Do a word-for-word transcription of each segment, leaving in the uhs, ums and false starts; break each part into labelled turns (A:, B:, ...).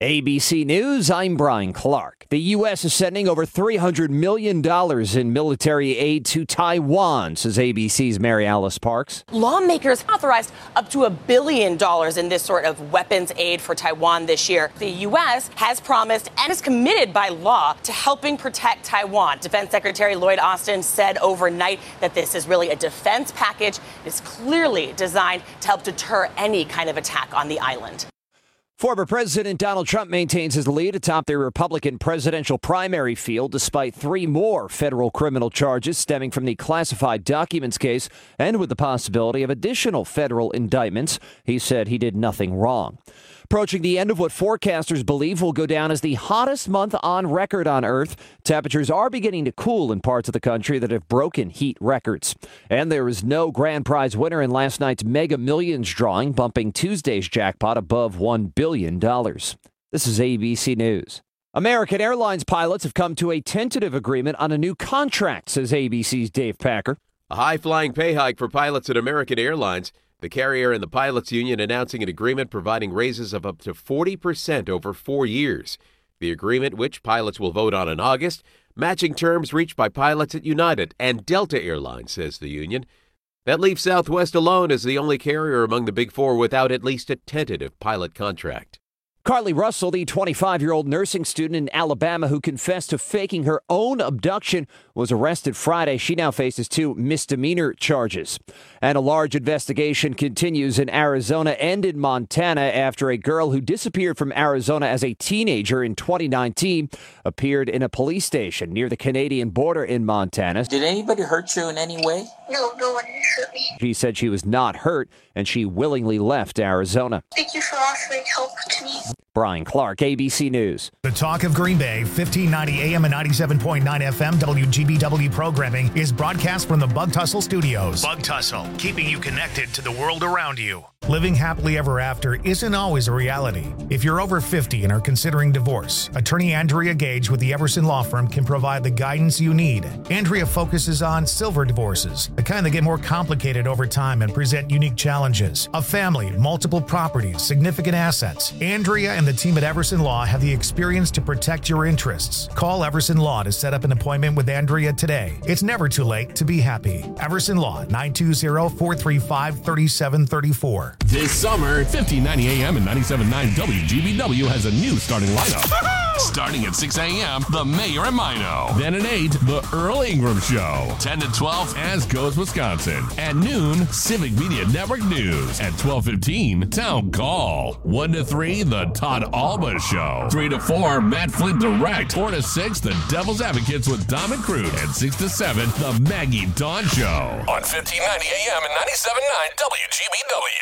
A: A B C News, I'm Brian Clark. The U S is sending over three hundred million dollars in military aid to Taiwan, says A B C's Mary Alice Parks.
B: Lawmakers authorized up to a billion dollars in this sort of weapons aid for Taiwan this year. The U S has promised and is committed by law to helping protect Taiwan. Defense Secretary Lloyd Austin said overnight that this is really a defense package. It's clearly designed to help deter any kind of attack on the island.
A: Former President Donald Trump maintains his lead atop the Republican presidential primary field despite three more federal criminal charges stemming from the classified documents case and with the possibility of additional federal indictments. He said he did nothing wrong. Approaching the end of what forecasters believe will go down as the hottest month on record on Earth, temperatures are beginning to cool in parts of the country that have broken heat records. And there was no grand prize winner in last night's Mega Millions drawing, bumping Tuesday's jackpot above one billion dollars. This is A B C News. American Airlines pilots have come to a tentative agreement on a new contract, says A B C's Dave Packer.
C: A high-flying pay hike for pilots at American Airlines. The carrier and the pilots union announcing an agreement providing raises of up to forty percent over four years. The agreement, which pilots will vote on in August, matching terms reached by pilots at United and Delta Airlines, says the union. That leaves Southwest alone as the only carrier among the big four without at least a tentative pilot contract.
A: Carly Russell, the twenty-five-year-old nursing student in Alabama who confessed to faking her own abduction, was arrested Friday. She now faces two misdemeanor charges. And a large investigation continues in Arizona and in Montana after a girl who disappeared from Arizona as a teenager in twenty nineteen appeared in a police station near the Canadian border in Montana.
D: Did anybody hurt you in any way?
E: No, no one hurt me.
A: She said she was not hurt and she willingly left Arizona.
E: Thank you for offering help to me.
A: Brian Clark, A B C News.
F: The Talk of Green Bay, fifteen ninety A M and ninety-seven point nine F M W G B W programming is broadcast from the Bug Tussle Studios. Bug Tussle, keeping you connected to the world around you. Living happily ever after isn't always a reality. If you're over fifty and are considering divorce, attorney Andrea Gage with the Everson Law Firm can provide the guidance you need. Andrea focuses on silver divorces, the kind that get more complicated over time and present unique challenges. A family, multiple properties, significant assets. Andrea and the team at Everson Law have the experience to protect your interests. Call Everson Law to set up an appointment with Andrea today. It's never too late to be happy. Everson Law, nine two zero, four three five, three seven three four.
G: This summer, fifteen ninety A M and ninety-seven point nine W G B W has a new starting lineup. Starting at six A M, The Mayor and Mino. Then at eight, The Earl Ingram Show. ten to twelve, As Goes Wisconsin. At noon, Civic Media Network News. At twelve fifteen, Town Call. one to three, The Todd Alba Show. three to four, Matt Flint Direct. four to six, The Devil's Advocates with Dom and Cruz. And six to seven, The Maggie Dawn Show. On fifteen ninety A M and ninety-seven point nine W G B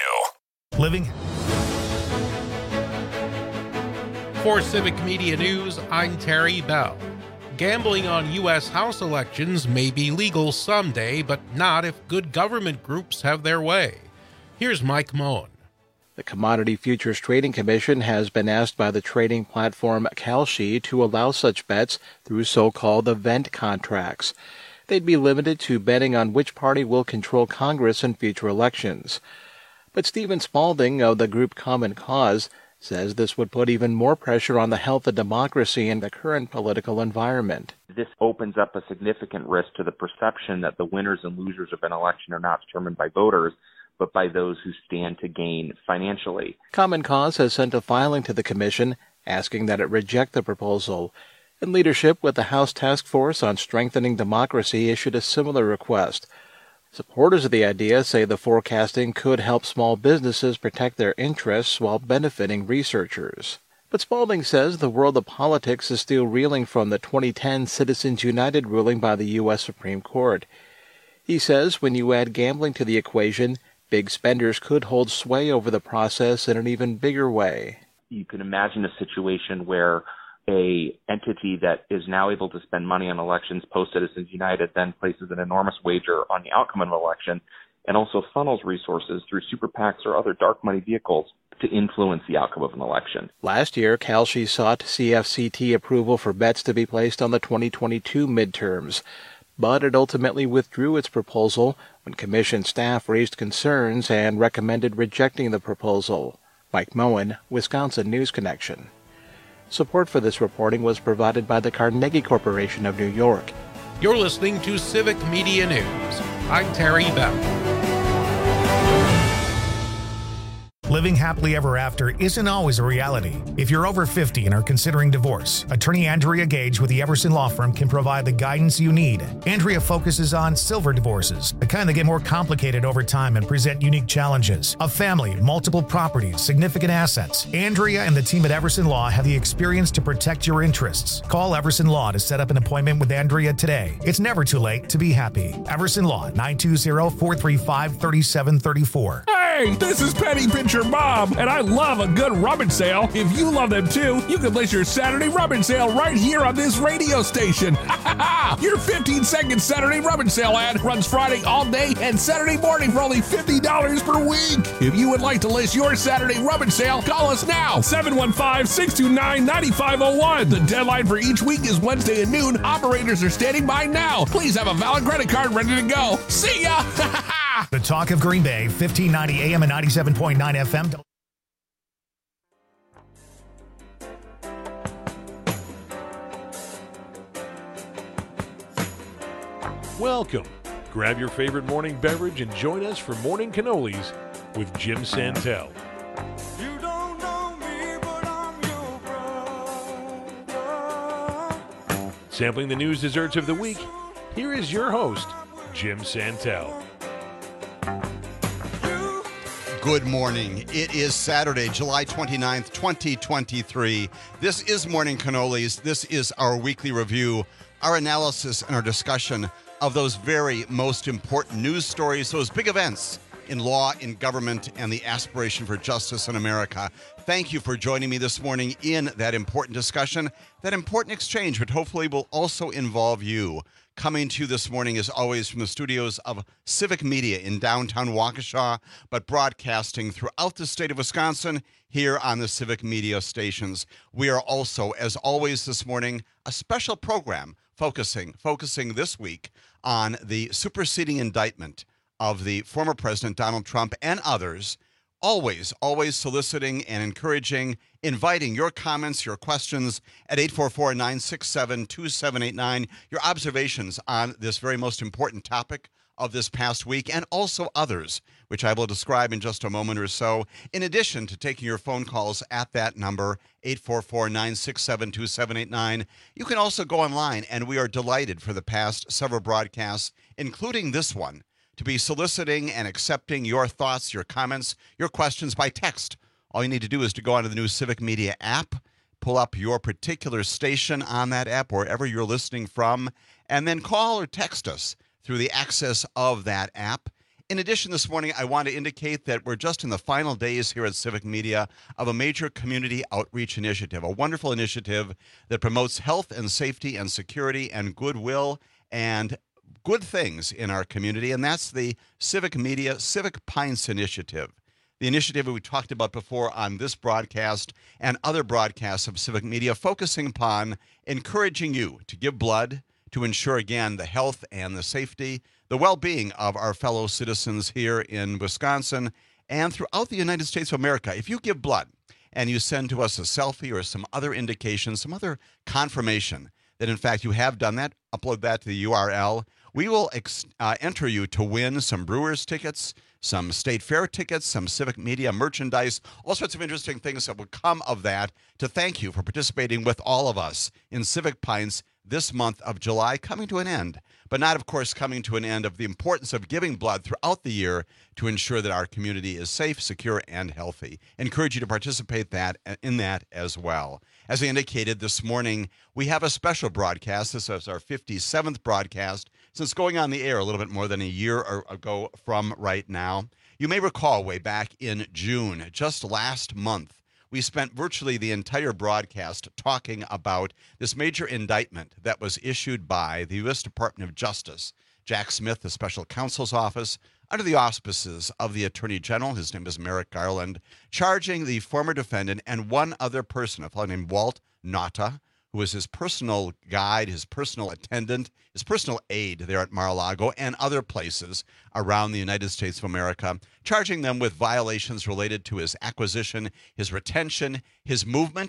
G: W.
F: Living.
H: For Civic Media News, I'm Terry Bell. Gambling on U S House elections may be legal someday, but not if good government groups have their way. Here's Mike Moen.
I: The Commodity Futures Trading Commission has been asked by the trading platform Kalshi to allow such bets through so-called event contracts. They'd be limited to betting on which party will control Congress in future elections. But Stephen Spalding of the group Common Cause says this would put even more pressure on the health of democracy in the current political environment.
J: This opens up a significant risk to the perception that the winners and losers of an election are not determined by voters, but by those who stand to gain financially.
I: Common Cause has sent a filing to the commission asking that it reject the proposal. And leadership with the House Task Force on Strengthening Democracy issued a similar request. Supporters of the idea say the forecasting could help small businesses protect their interests while benefiting researchers. But Spalding says the world of politics is still reeling from the twenty ten Citizens United ruling by the U S Supreme Court. He says when you add gambling to the equation, big spenders could hold sway over the process in an even bigger way.
J: You can imagine a situation where a entity that is now able to spend money on elections, post-Citizens United, then places an enormous wager on the outcome of an election and also funnels resources through super PACs or other dark money vehicles to influence the outcome of an election.
I: Last year, Kalshi sought C F C T approval for bets to be placed on the twenty twenty-two midterms, but it ultimately withdrew its proposal when commission staff raised concerns and recommended rejecting the proposal. Mike Moen, Wisconsin News Connection. Support for this reporting was provided by the Carnegie Corporation of New York.
H: You're listening to Civic Media News. I'm Terry Bell.
F: Living happily ever after isn't always a reality. If you're over fifty and are considering divorce, attorney Andrea Gage with the Everson Law Firm can provide the guidance you need. Andrea focuses on silver divorces, the kind that get more complicated over time and present unique challenges. A family, multiple properties, significant assets. Andrea and the team at Everson Law have the experience to protect your interests. Call Everson Law to set up an appointment with Andrea today. It's never too late to be happy. Everson Law, nine two zero, four three five, three seven three four.
K: Hey, this is Penny Pincher Bob, and I love a good rummage sale. If you love them too, you can list your Saturday rummage sale right here on this radio station. Your fifteen second Saturday rummage sale ad runs Friday all day and Saturday morning for only fifty dollars per week. If you would like to list your Saturday rummage sale, call us now, seven one five, six two nine, nine five zero one. The deadline for each week is Wednesday at noon. Operators are standing by now. Please have a valid credit card ready to go. See ya!
F: The Talk of Green Bay, fifteen ninety A M and ninety-seven point nine F M.
L: Welcome. Grab your favorite morning beverage and join us for Morning Cannolis with Jim Santel.
M: You don't know me, but I'm your brother.
L: Sampling the news desserts of the week, here is your host, Jim Santel.
N: Good morning. It is Saturday, July twenty-ninth, twenty twenty-three. This is Morning Cannolis. This is our weekly review, our analysis and our discussion of those very most important news stories, those big events in law, in government, and the aspiration for justice in America. Thank you for joining me this morning in that important discussion, that important exchange, which hopefully will also involve you. Coming to you this morning, as always, from the studios of Civic Media in downtown Waukesha, but broadcasting throughout the state of Wisconsin here on the Civic Media stations. We are also, as always this morning, a special program focusing, focusing this week on the superseding indictment of the former President Donald Trump and others, always, always soliciting and encouraging, inviting your comments, your questions at eight four four, nine six seven, two seven eight nine, your observations on this very most important topic of this past week, and also others, which I will describe in just a moment or so, in addition to taking your phone calls at that number, eight four four, nine six seven, two seven eight nine. You can also go online, and we are delighted for the past several broadcasts, including this one, to be soliciting and accepting your thoughts, your comments, your questions by text. All you need to do is to go onto the new Civic Media app, pull up your particular station on that app, wherever you're listening from, and then call or text us through the access of that app. In addition, this morning, I want to indicate that we're just in the final days here at Civic Media of a major community outreach initiative, a wonderful initiative that promotes health and safety and security and goodwill and good things in our community, and that's the Civic Media Civic Pints Initiative. The initiative we talked about before on this broadcast and other broadcasts of Civic Media, focusing upon encouraging you to give blood to ensure, again, the health and the safety, the well-being of our fellow citizens here in Wisconsin and throughout the United States of America. If you give blood and you send to us a selfie or some other indication, some other confirmation that, in fact, you have done that, upload that to the U R L, we will ex- uh, enter you to win some Brewers tickets, some State Fair tickets, some Civic Media merchandise, all sorts of interesting things that will come of that, to thank you for participating with all of us in Civic Pints this month of July, coming to an end, but not, of course, coming to an end of the importance of giving blood throughout the year to ensure that our community is safe, secure, and healthy. Encourage you to participate that in that as well. As I indicated this morning, we have a special broadcast. This is our fifty-seventh broadcast since going on the air a little bit more than a year ago from right now. You may recall way back in June, just last month, we spent virtually the entire broadcast talking about this major indictment that was issued by the U S Department of Justice, Jack Smith, the special counsel's office, under the auspices of the Attorney General. His name is Merrick Garland, charging the former defendant and one other person, a fellow named Walt Nauta, who was his personal guide, his personal attendant, his personal aide there at Mar-a-Lago and other places around the United States of America, charging them with violations related to his acquisition, his retention, his movement,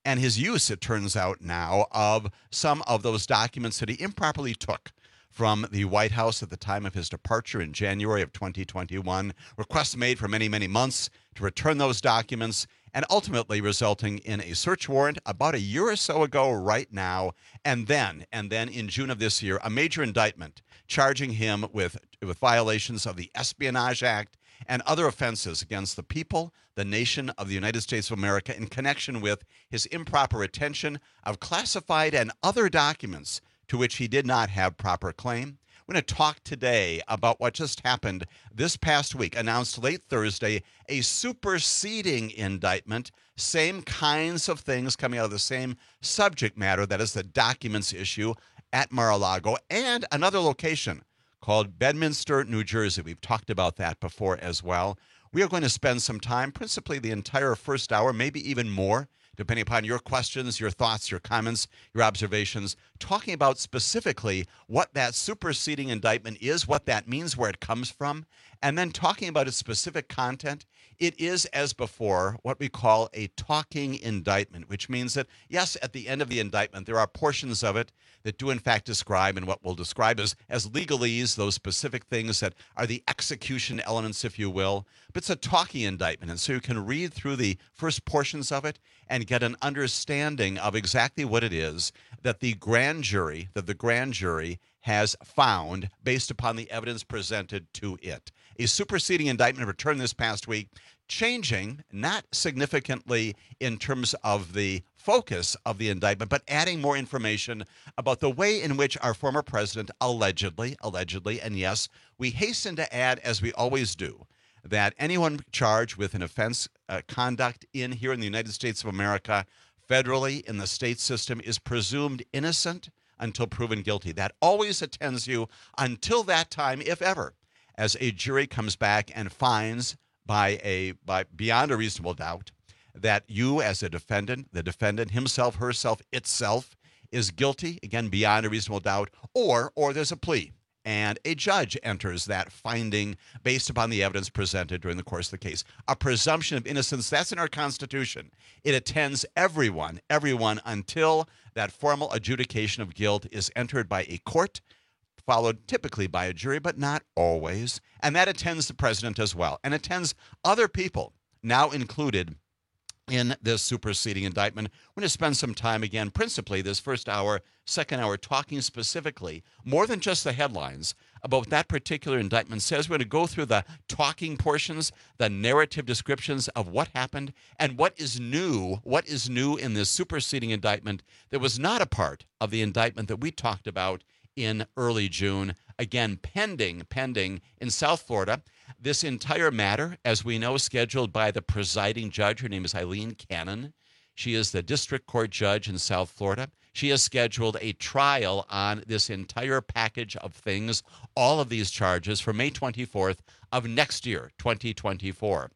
N: and his use, it turns out now, of some of those documents that he improperly took from the White House at the time of his departure in January of twenty twenty-one. Requests made for many, many months to return those documents, and ultimately resulting in a search warrant about a year or so ago right now, and then, and then in June of this year, a major indictment charging him with, with violations of the Espionage Act and other offenses against the people, the nation of the United States of America in connection with his improper retention of classified and other documents to which he did not have proper claim. We're going to talk today about what just happened this past week, announced late Thursday, a superseding indictment, same kinds of things coming out of the same subject matter, that is the documents issue at Mar-a-Lago, and another location called Bedminster, New Jersey. We've talked about that before as well. We are going to spend some time, principally the entire first hour, maybe even more, depending upon your questions, your thoughts, your comments, your observations, talking about specifically what that superseding indictment is, what that means, where it comes from, and then talking about its specific content. It is, as before, what we call a talking indictment, which means that, yes, at the end of the indictment, there are portions of it that do, in fact, describe and what we'll describe as, as legalese, those specific things that are the execution elements, if you will. But it's a talking indictment, and so you can read through the first portions of it and get an understanding of exactly what it is that the grand jury, that the grand jury has found based upon the evidence presented to it. A superseding indictment returned this past week, changing, not significantly in terms of the focus of the indictment, but adding more information about the way in which our former president allegedly, allegedly, and yes, we hasten to add, as we always do, that anyone charged with an offense uh, conduct in here in the United States of America, federally in the state system, is presumed innocent until proven guilty. That always attends you until that time, if ever, as a jury comes back and finds by a by beyond a reasonable doubt that you as a defendant, the defendant himself, herself, itself, is guilty, again, beyond a reasonable doubt, or or there's a plea. And a judge enters that finding based upon the evidence presented during the course of the case. A presumption of innocence, that's in our Constitution. It attends everyone, everyone, until that formal adjudication of guilt is entered by a court, followed typically by a jury, but not always. And that attends the president as well, and attends other people, now included in this superseding indictment. We're going to spend some time again, principally this first hour, second hour, talking specifically, more than just the headlines, about what that particular indictment says. We're going to go through the talking portions, the narrative descriptions of what happened, and what is new, what is new in this superseding indictment that was not a part of the indictment that we talked about in early June, again, pending, pending in South Florida. This entire matter, as we know, scheduled by the presiding judge. Her name is Eileen Cannon. She is the district court judge in South Florida. She has scheduled a trial on this entire package of things, all of these charges, for May twenty-fourth of next year, twenty twenty-four.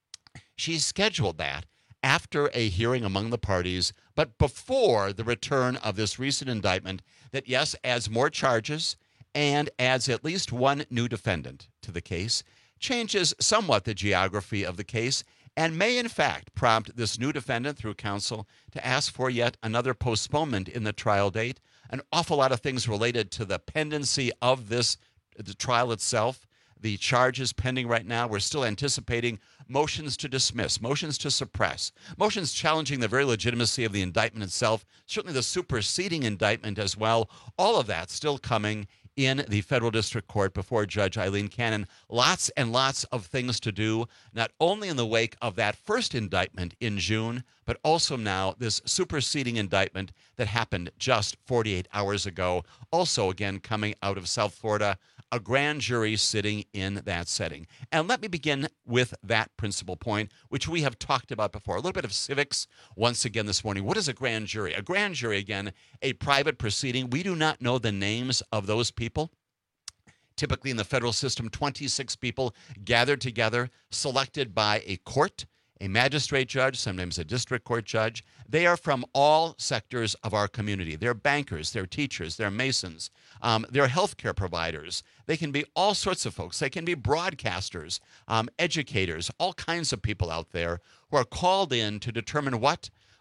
N: She scheduled that after a hearing among the parties, but before the return of this recent indictment that, yes, adds more charges and adds at least one new defendant to the case, changes somewhat the geography of the case, and may in fact prompt this new defendant through counsel to ask for yet another postponement in the trial date. An awful lot of things related to the pendency of this, the trial itself. The charges pending right now, we're still anticipating motions to dismiss, motions to suppress, motions challenging the very legitimacy of the indictment itself, certainly the superseding indictment as well. All of that still coming in the federal district court before Judge Eileen Cannon. Lots and lots of things to do, not only in the wake of that first indictment in June, but also now this superseding indictment that happened just forty-eight hours ago. Also, again, coming out of South Florida, a grand jury sitting in that setting. And let me begin with that principal point, which we have talked about before. A little bit of civics once again this morning. What is a grand jury? A grand jury, again, a private proceeding. We do not know the names of those people. Typically in the federal system, twenty-six people gathered together, selected by a court, a magistrate judge, sometimes a district court judge. They are from all sectors of our community. They're bankers, they're teachers, they're masons, um, they're healthcare providers. They can be all sorts of folks. They can be broadcasters, um, educators, all kinds of people out there who are called in to determine what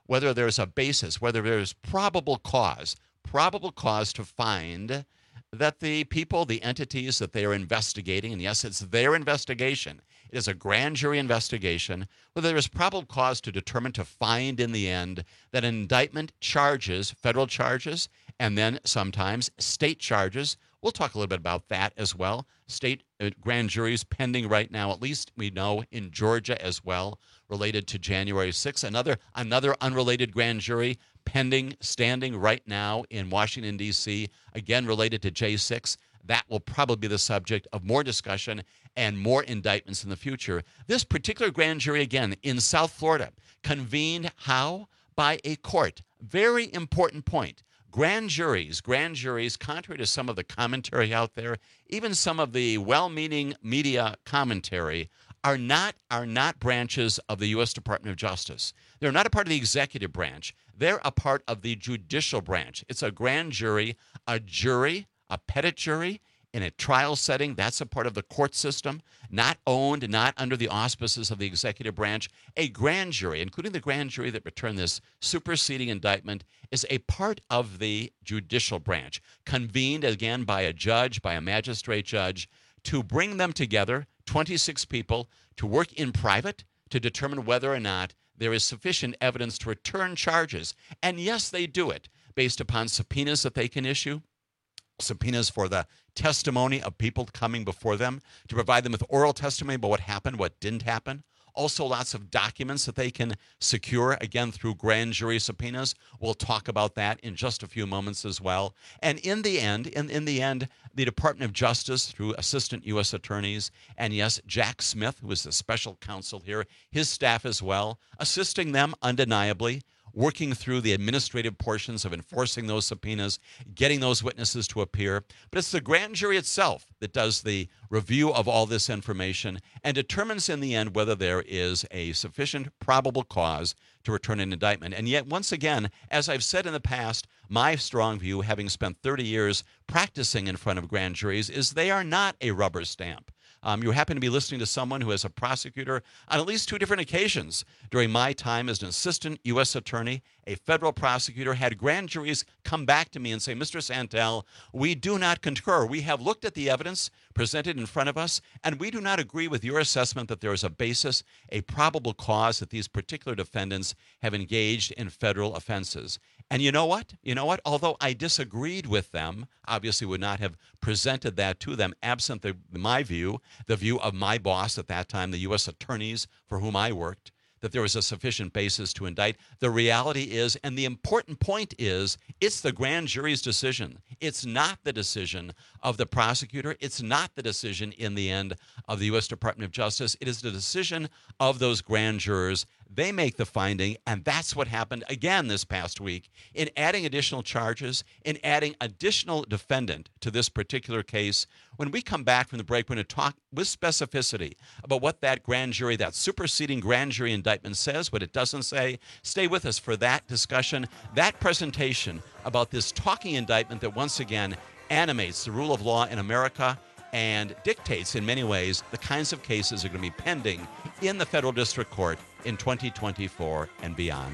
O: whether there's a basis, whether there's probable cause, probable cause to find that the people, the entities that they are investigating, and yes, it's their investigation, it is a grand jury investigation, whether there is probable cause to determine, to find in the end, that an indictment charges, federal charges, and then sometimes state charges. We'll talk a little bit about that as well. State uh, grand juries pending right now, at least we know, in Georgia as well, related to January sixth. Another, another unrelated grand jury pending, standing right now in Washington, D C, again related to J six. That will probably be the subject of more discussion and more indictments in the future. This particular grand jury, again, in South Florida, convened how? By a court. Very important point. Grand juries, grand juries, contrary to some of the commentary out there, even some of the well-meaning media commentary, are not are not branches of the U S Department of Justice. They're not a part of the executive branch. They're a part of the judicial branch. It's a grand jury, a jury, a petit jury in a trial setting. That's a part of the court system, not owned, not under the auspices of the executive branch. A grand jury, including the grand jury that returned this superseding indictment, is a part of the judicial branch, convened again by a judge, by a magistrate judge, to bring them together, twenty-six people, to work in private to determine whether or not there is sufficient evidence to return charges. And yes, they do it based upon subpoenas that they can issue, subpoenas for the testimony of people coming before them, to provide them with oral testimony about what happened, what didn't happen. Also, lots of documents that they can secure, again, through grand jury subpoenas. We'll talk about that in just a few moments as well. And in the end, in, in the end, the Department of Justice, through assistant U S attorneys, and yes, Jack Smith, who is the special counsel here, his staff as well, assisting them undeniably, working through the administrative portions of enforcing those subpoenas, getting those witnesses to appear. But it's the grand jury itself that does the review of all this information and determines in the end whether there is a sufficient probable cause to return an indictment. And yet, once again, as I've said in the past, my strong view, having spent thirty years practicing in front of grand juries, is they are not a rubber stamp. Um, you happen to be listening to someone who is a prosecutor on at least two different occasions during my time as an assistant U S attorney. A federal prosecutor had grand juries come back to me and say, Mister Santel, we do not concur. We have looked at the evidence presented in front of us, and we do not agree with your assessment that there is a basis, a probable cause that these particular defendants have engaged in federal offenses. And you know what? You know what? Although I disagreed with them, obviously would not have presented that to them absent the, my view, the view of my boss at that time, the U S attorneys for whom I worked, that there was a sufficient basis to indict. The reality is, and the important point is, it's the grand jury's decision. It's not the decision of the prosecutor. It's not the decision in the end of the U S Department of Justice. It is the decision of those grand jurors. They make the finding, and that's what happened again this past week in adding additional charges, in adding additional defendant to this particular case. When we come back from the break, we're going to talk with specificity about what that grand jury, that superseding grand jury indictment says, what it doesn't say. Stay with us for that discussion, that presentation about this talking indictment that once again animates the rule of law in America and dictates in many ways the kinds of cases that are going to be pending in the federal district court in twenty twenty-four and beyond.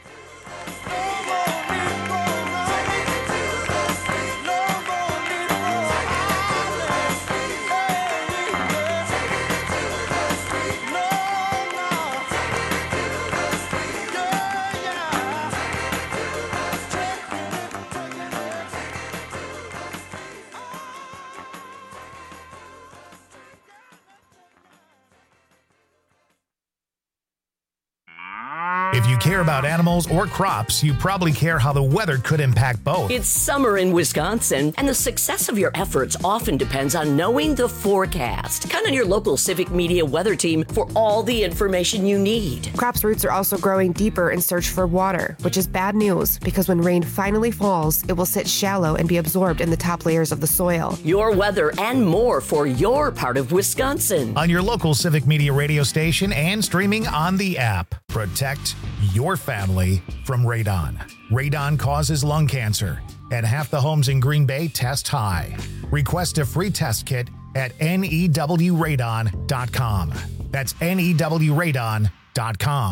F: If you care about animals or crops, you probably care how the weather could impact both.
P: It's summer in Wisconsin, and the success of your efforts often depends on knowing the forecast. Count on your local Civic Media weather team for all the information you need.
Q: Crops' roots are also growing deeper in search for water, which is bad news because when rain finally falls, it will sit shallow and be absorbed in the top layers of the soil.
P: Your weather and more for your part of Wisconsin.
F: On your local Civic Media radio station and streaming on the app. Protect your family from radon. Radon causes lung cancer, and half the homes in Green Bay test high. Request a free test kit at N E W radon dot com. That's N E W radon dot com.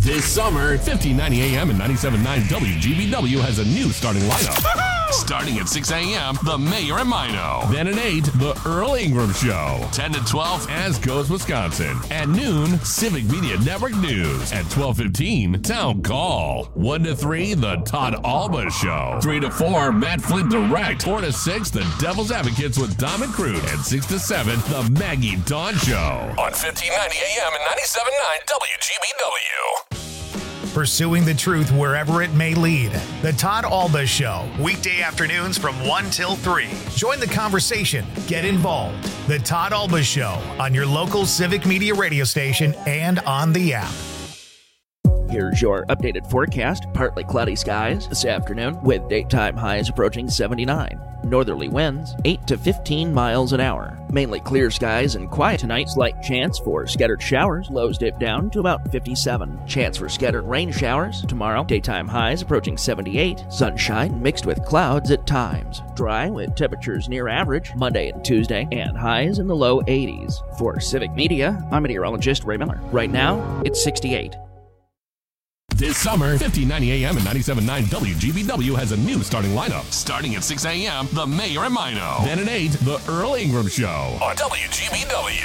G: This summer, fifteen ninety A M and ninety-seven point nine W G B W has a new starting lineup. Starting at six A M, The Mayor and Mino. Then at eight, The Earl Ingram Show. ten to twelve, As Goes Wisconsin. At noon, Civic Media Network News. At twelve fifteen, Town Call. one to three, The Todd Alba Show. three to four, Matt Flint Direct. four to six, The Devil's Advocates with Dom and Crude. And six to seven, The Maggie Dawn Show. On fifteen ninety A M and ninety-seven point nine W G B W.
F: Pursuing the truth wherever it may lead. The Todd Alba Show, weekday afternoons from one till three. Join the conversation. Get involved. The Todd Alba Show on your local Civic Media radio station and on the app.
R: Here's your updated forecast. Partly cloudy skies this afternoon with daytime highs approaching seventy-nine. Northerly winds eight to fifteen miles an hour. Mainly clear skies and quiet tonight. Slight chance for scattered showers. Lows dip down to about fifty-seven. Chance for scattered rain showers tomorrow. Daytime highs approaching seventy-eight. Sunshine mixed with clouds at times. Dry with temperatures near average Monday and Tuesday and highs in the low eighties. For Civic Media, I'm meteorologist Ray Miller. Right now, it's sixty-eight.
G: This summer, fifteen ninety A M and ninety-seven point nine W G B W has a new starting lineup. Starting at six A M, The Mayor and Mino. Then at eight, The Earl Ingram Show. On W G B W.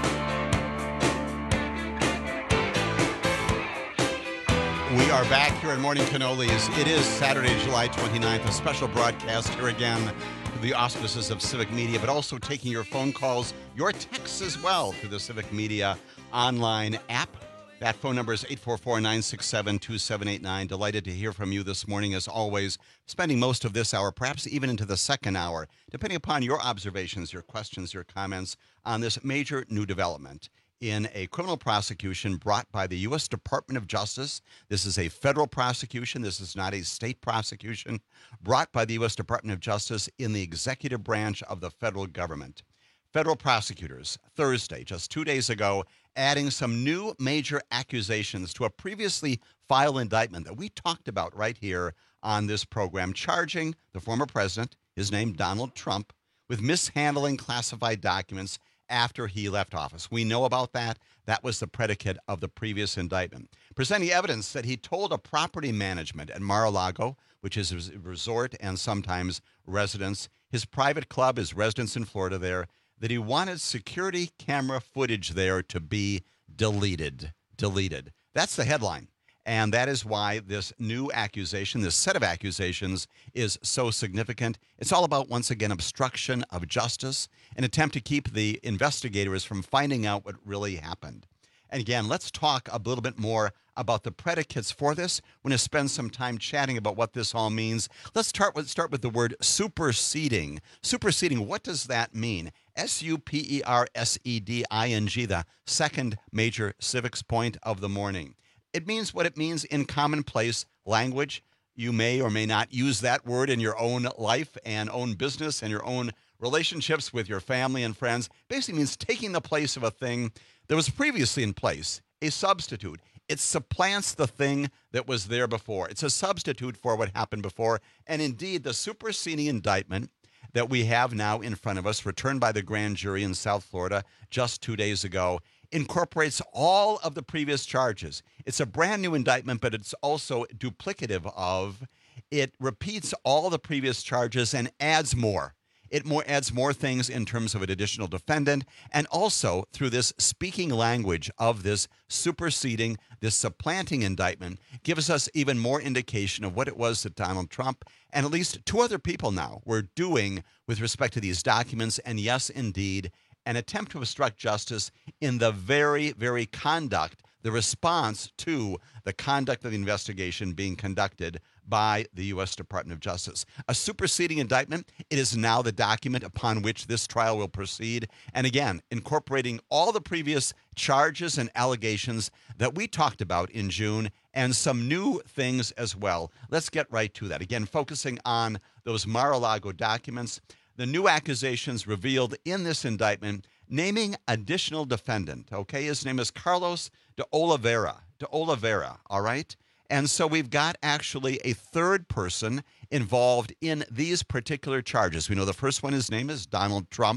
N: We are back here at Morning Cannolis. It is Saturday, July twenty-ninth, a special broadcast here again through the auspices of Civic Media, but also taking your phone calls, your texts as well through the Civic Media online app. That phone number is eight four four, nine six seven, two seven eight nine. Delighted to hear from you this morning, as always, spending most of this hour, perhaps even into the second hour, depending upon your observations, your questions, your comments on this major new development in a criminal prosecution brought by the U S Department of Justice. This is a federal prosecution. This is not a state prosecution, brought by the U S Department of Justice in the executive branch of the federal government. Federal prosecutors, Thursday, just two days ago, adding some new major accusations to a previously filed indictment that we talked about right here on this program, charging the former president, his name Donald Trump, with mishandling classified documents after he left office. We know about that. That was the predicate of the previous indictment. Presenting evidence that he told a property management at Mar-a-Lago, which is a resort and sometimes residence, his private club, his residence in Florida there, that he wanted security camera footage there to be deleted. Deleted. That's the headline. And that is why this new accusation, this set of accusations, is so significant. It's all about, once again, obstruction of justice, an attempt to keep the investigators from finding out what really happened. And again, let's talk a little bit more about the predicates for this. We're going to spend some time chatting about what this all means. Let's start with, start with the word superseding. Superseding, what does that mean? S U P E R S E D I N G, the second major civics point of the morning. It means what it means in commonplace language. You may or may not use that word in your own life and own business and your own relationships with your family and friends. Basically means taking the place of a thing that was previously in place, a substitute. It supplants the thing that was there before. It's a substitute for what happened before. And indeed, the superseding indictment that we have now in front of us, returned by the grand jury in South Florida just two days ago, incorporates all of the previous charges. It's a brand new indictment, but it's also duplicative of. It repeats all the previous charges and adds more. It more adds more things in terms of an additional defendant, and also through this speaking language of this superseding, this supplanting indictment, gives us even more indication of what it was that Donald Trump and at least two other people now were doing with respect to these documents. And yes, indeed, an attempt to obstruct justice in the very, very conduct, the response to the conduct of the investigation being conducted by the U S Department of Justice. A superseding indictment, it is now the document upon which this trial will proceed. And again, incorporating all the previous charges and allegations that we talked about in June, and some new things as well. Let's get right to that. Again, focusing on those Mar-a-Lago documents, the new accusations revealed in this indictment, naming additional defendant, okay? His name is Carlos de Oliveira, de Oliveira, all right? And so we've got actually a third person involved in these particular charges. We know the first one, his name is Donald Trump.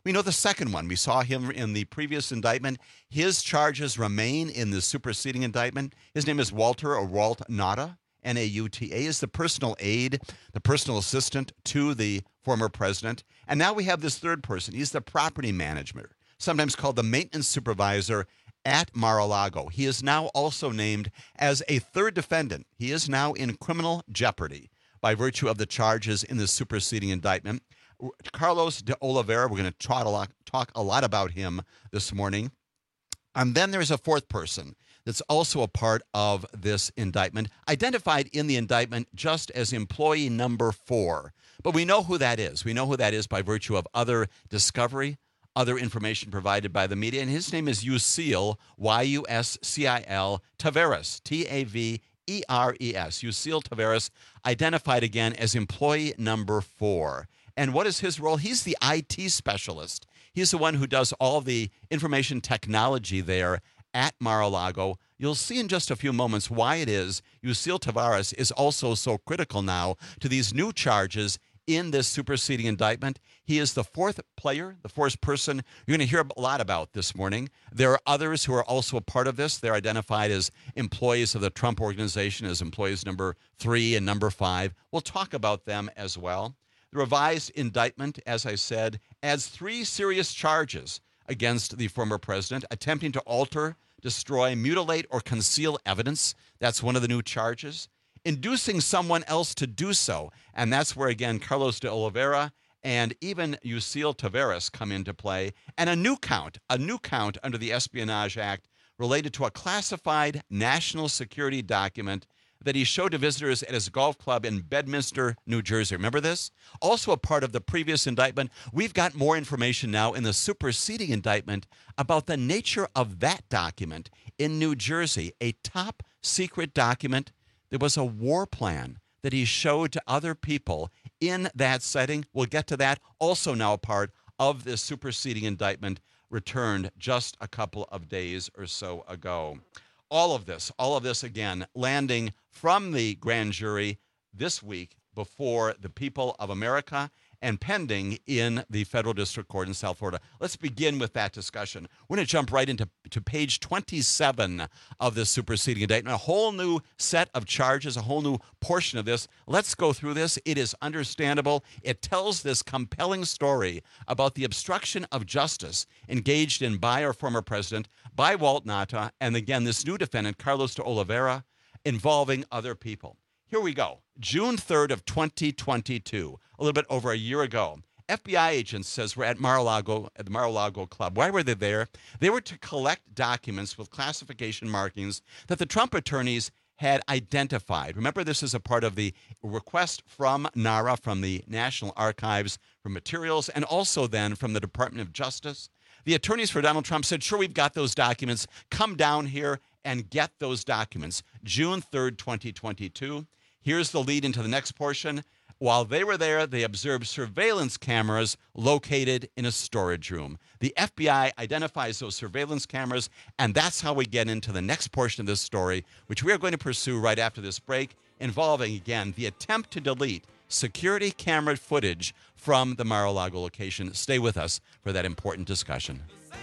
N: We know the second one. We saw him in the previous indictment. His charges remain in the superseding indictment. His name is Walter or Walt Nauta. N A U T A, is the personal aide, the personal assistant to the former president. And now we have this third person. He's the property manager, sometimes called the maintenance supervisor at Mar-a-Lago. He is now also named as a third defendant. He is now in criminal jeopardy by virtue of the charges in the superseding indictment. Carlos de Oliveira, we're going to talk a lot, talk a lot about him this morning. And then there's a fourth person that's also a part of this indictment, identified in the indictment just as employee number four. But we know who that is. We know who that is by virtue of other discovery, other information provided by the media. And his name is Yuscil, Y U S C I L, Taveras, T A V E R E S. Yuscil Taveras, identified again as employee number four. And what is his role? He's the I T specialist. He's the one who does all the information technology there at Mar-a-Lago. You'll see in just a few moments why it is Yuscil Taveras is also so critical now to these new charges in this superseding indictment. He is the fourth player, the fourth person you're going to hear a lot about this morning. There are others who are also a part of this. They're identified as employees of the Trump Organization, as employees number three and number five. We'll talk about them as well. The revised indictment, as I said, adds three serious charges against the former president: attempting to alter, destroy, mutilate, or conceal evidence. That's one of the new charges. Inducing someone else to do so. And that's where, again, Carlos de Oliveira and even Yuscil Taveras come into play. And a new count, a new count under the Espionage Act related to a classified national security document that he showed to visitors at his golf club in Bedminster, New Jersey. Remember this? Also a part of the previous indictment. We've got more information now in the superseding indictment about the nature of that document in New Jersey, a top secret document. There was a war plan that he showed to other people in that setting. We'll get to that. Also now a part of this superseding indictment, returned just a couple of days or so ago. All of this, all of this, again, landing from the grand jury this week before the people of America and pending in the federal district court in South Florida. Let's begin with that discussion. We're going to jump right into to page twenty-seven of this superseding indictment, a whole new set of charges, a whole new portion of this. Let's go through this. It is understandable. It tells this compelling story about the obstruction of justice engaged in by our former president, by Walt Nauta, and again, this new defendant, Carlos de Oliveira, involving other people. Here we go. June third of twenty twenty-two, a little bit over a year ago. F B I agents says we're at Mar-a-Lago, at the Mar-a-Lago Club. Why were they there? They were to collect documents with classification markings that the Trump attorneys had identified. Remember, this is a part of the request from NARA, from the National Archives for materials, and also then from the Department of Justice. The attorneys for Donald Trump said, sure, we've got those documents. Come down here and get those documents. June third, twenty twenty-two. Here's the lead into the next portion. While they were there, they observed surveillance cameras located in a storage room. The F B I identifies those surveillance cameras, and that's how we get into the next portion of this story, which we are going to pursue right after this break, involving, again, the attempt to delete security camera footage from the Mar-a-Lago location. Stay with us for that important discussion.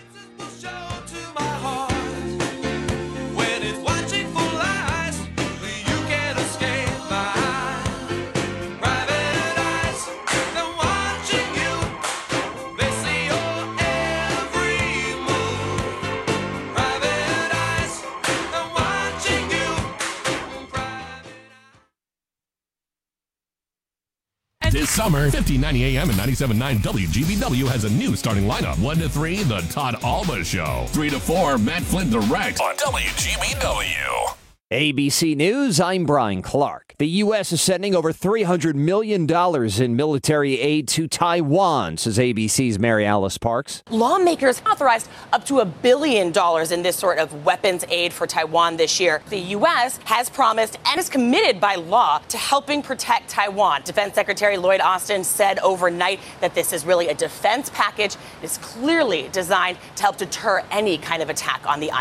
G: This summer, fifteen ninety A M and ninety-seven point nine W G B W has a new starting lineup. one to three, The Todd Alba Show. three to four, Matt Flynn Direct on W G B W.
A: A B C News, I'm Brian Clark. The U S is sending over three hundred million dollars in military aid to Taiwan, says A B C's Mary Alice Parks.
B: Lawmakers authorized up to a billion dollars in this sort of weapons aid for Taiwan this year. The U S has promised and is committed by law to helping protect Taiwan. Defense Secretary Lloyd Austin said overnight that this is really a defense package. It's clearly designed to help deter any kind of attack on the island.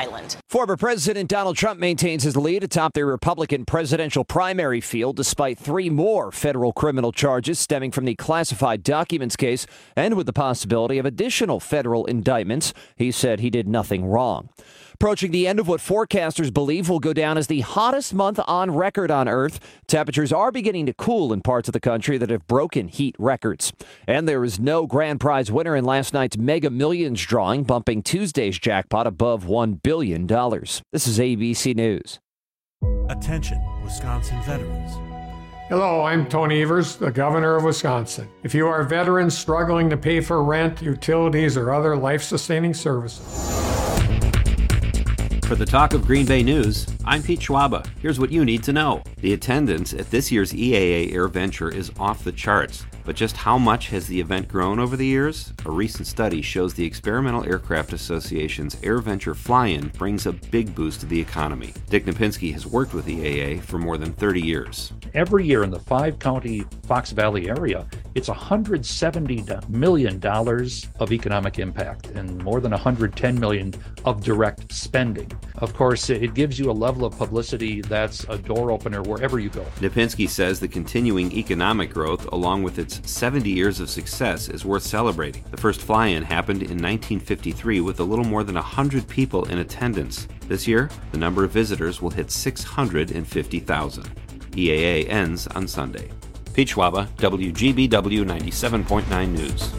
A: Former President Donald Trump maintains his lead atop the Republican presidential primary field despite three more federal criminal charges stemming from the classified documents case and with the possibility of additional federal indictments. He said he did nothing wrong. Approaching the end of what forecasters believe will go down as the hottest month on record on Earth, temperatures are beginning to cool in parts of the country that have broken heat records. And there is no grand prize winner in last night's Mega Millions drawing, bumping Tuesday's jackpot above one billion dollars. This is A B C News.
S: Attention, Wisconsin veterans.
T: Hello, I'm Tony Evers, the governor of Wisconsin. If you are veterans struggling to pay for rent, utilities, or other life-sustaining services.
U: For the Talk of Green Bay News, I'm Pete Schwaba. Here's what you need to know. The attendance at this year's E A A AirVenture is off the charts. But just how much has the event grown over the years? A recent study shows the Experimental Aircraft Association's AirVenture Fly-In brings a big boost to the economy. Dick Napinski has worked with E A A for more than thirty years.
V: Every year in the five-county Fox Valley area, it's one hundred seventy million dollars of economic impact and more than one hundred ten million dollars of direct spending. Of course, it gives you a level of publicity that's a door opener wherever you go.
U: Napinski says the continuing economic growth, along with its seventy years of success, is worth celebrating. The first fly-in happened in nineteen fifty-three with a little more than one hundred people in attendance. This year, the number of visitors will hit six hundred fifty thousand. E A A ends on Sunday. Pete Schwaba, W G B W ninety-seven point nine News.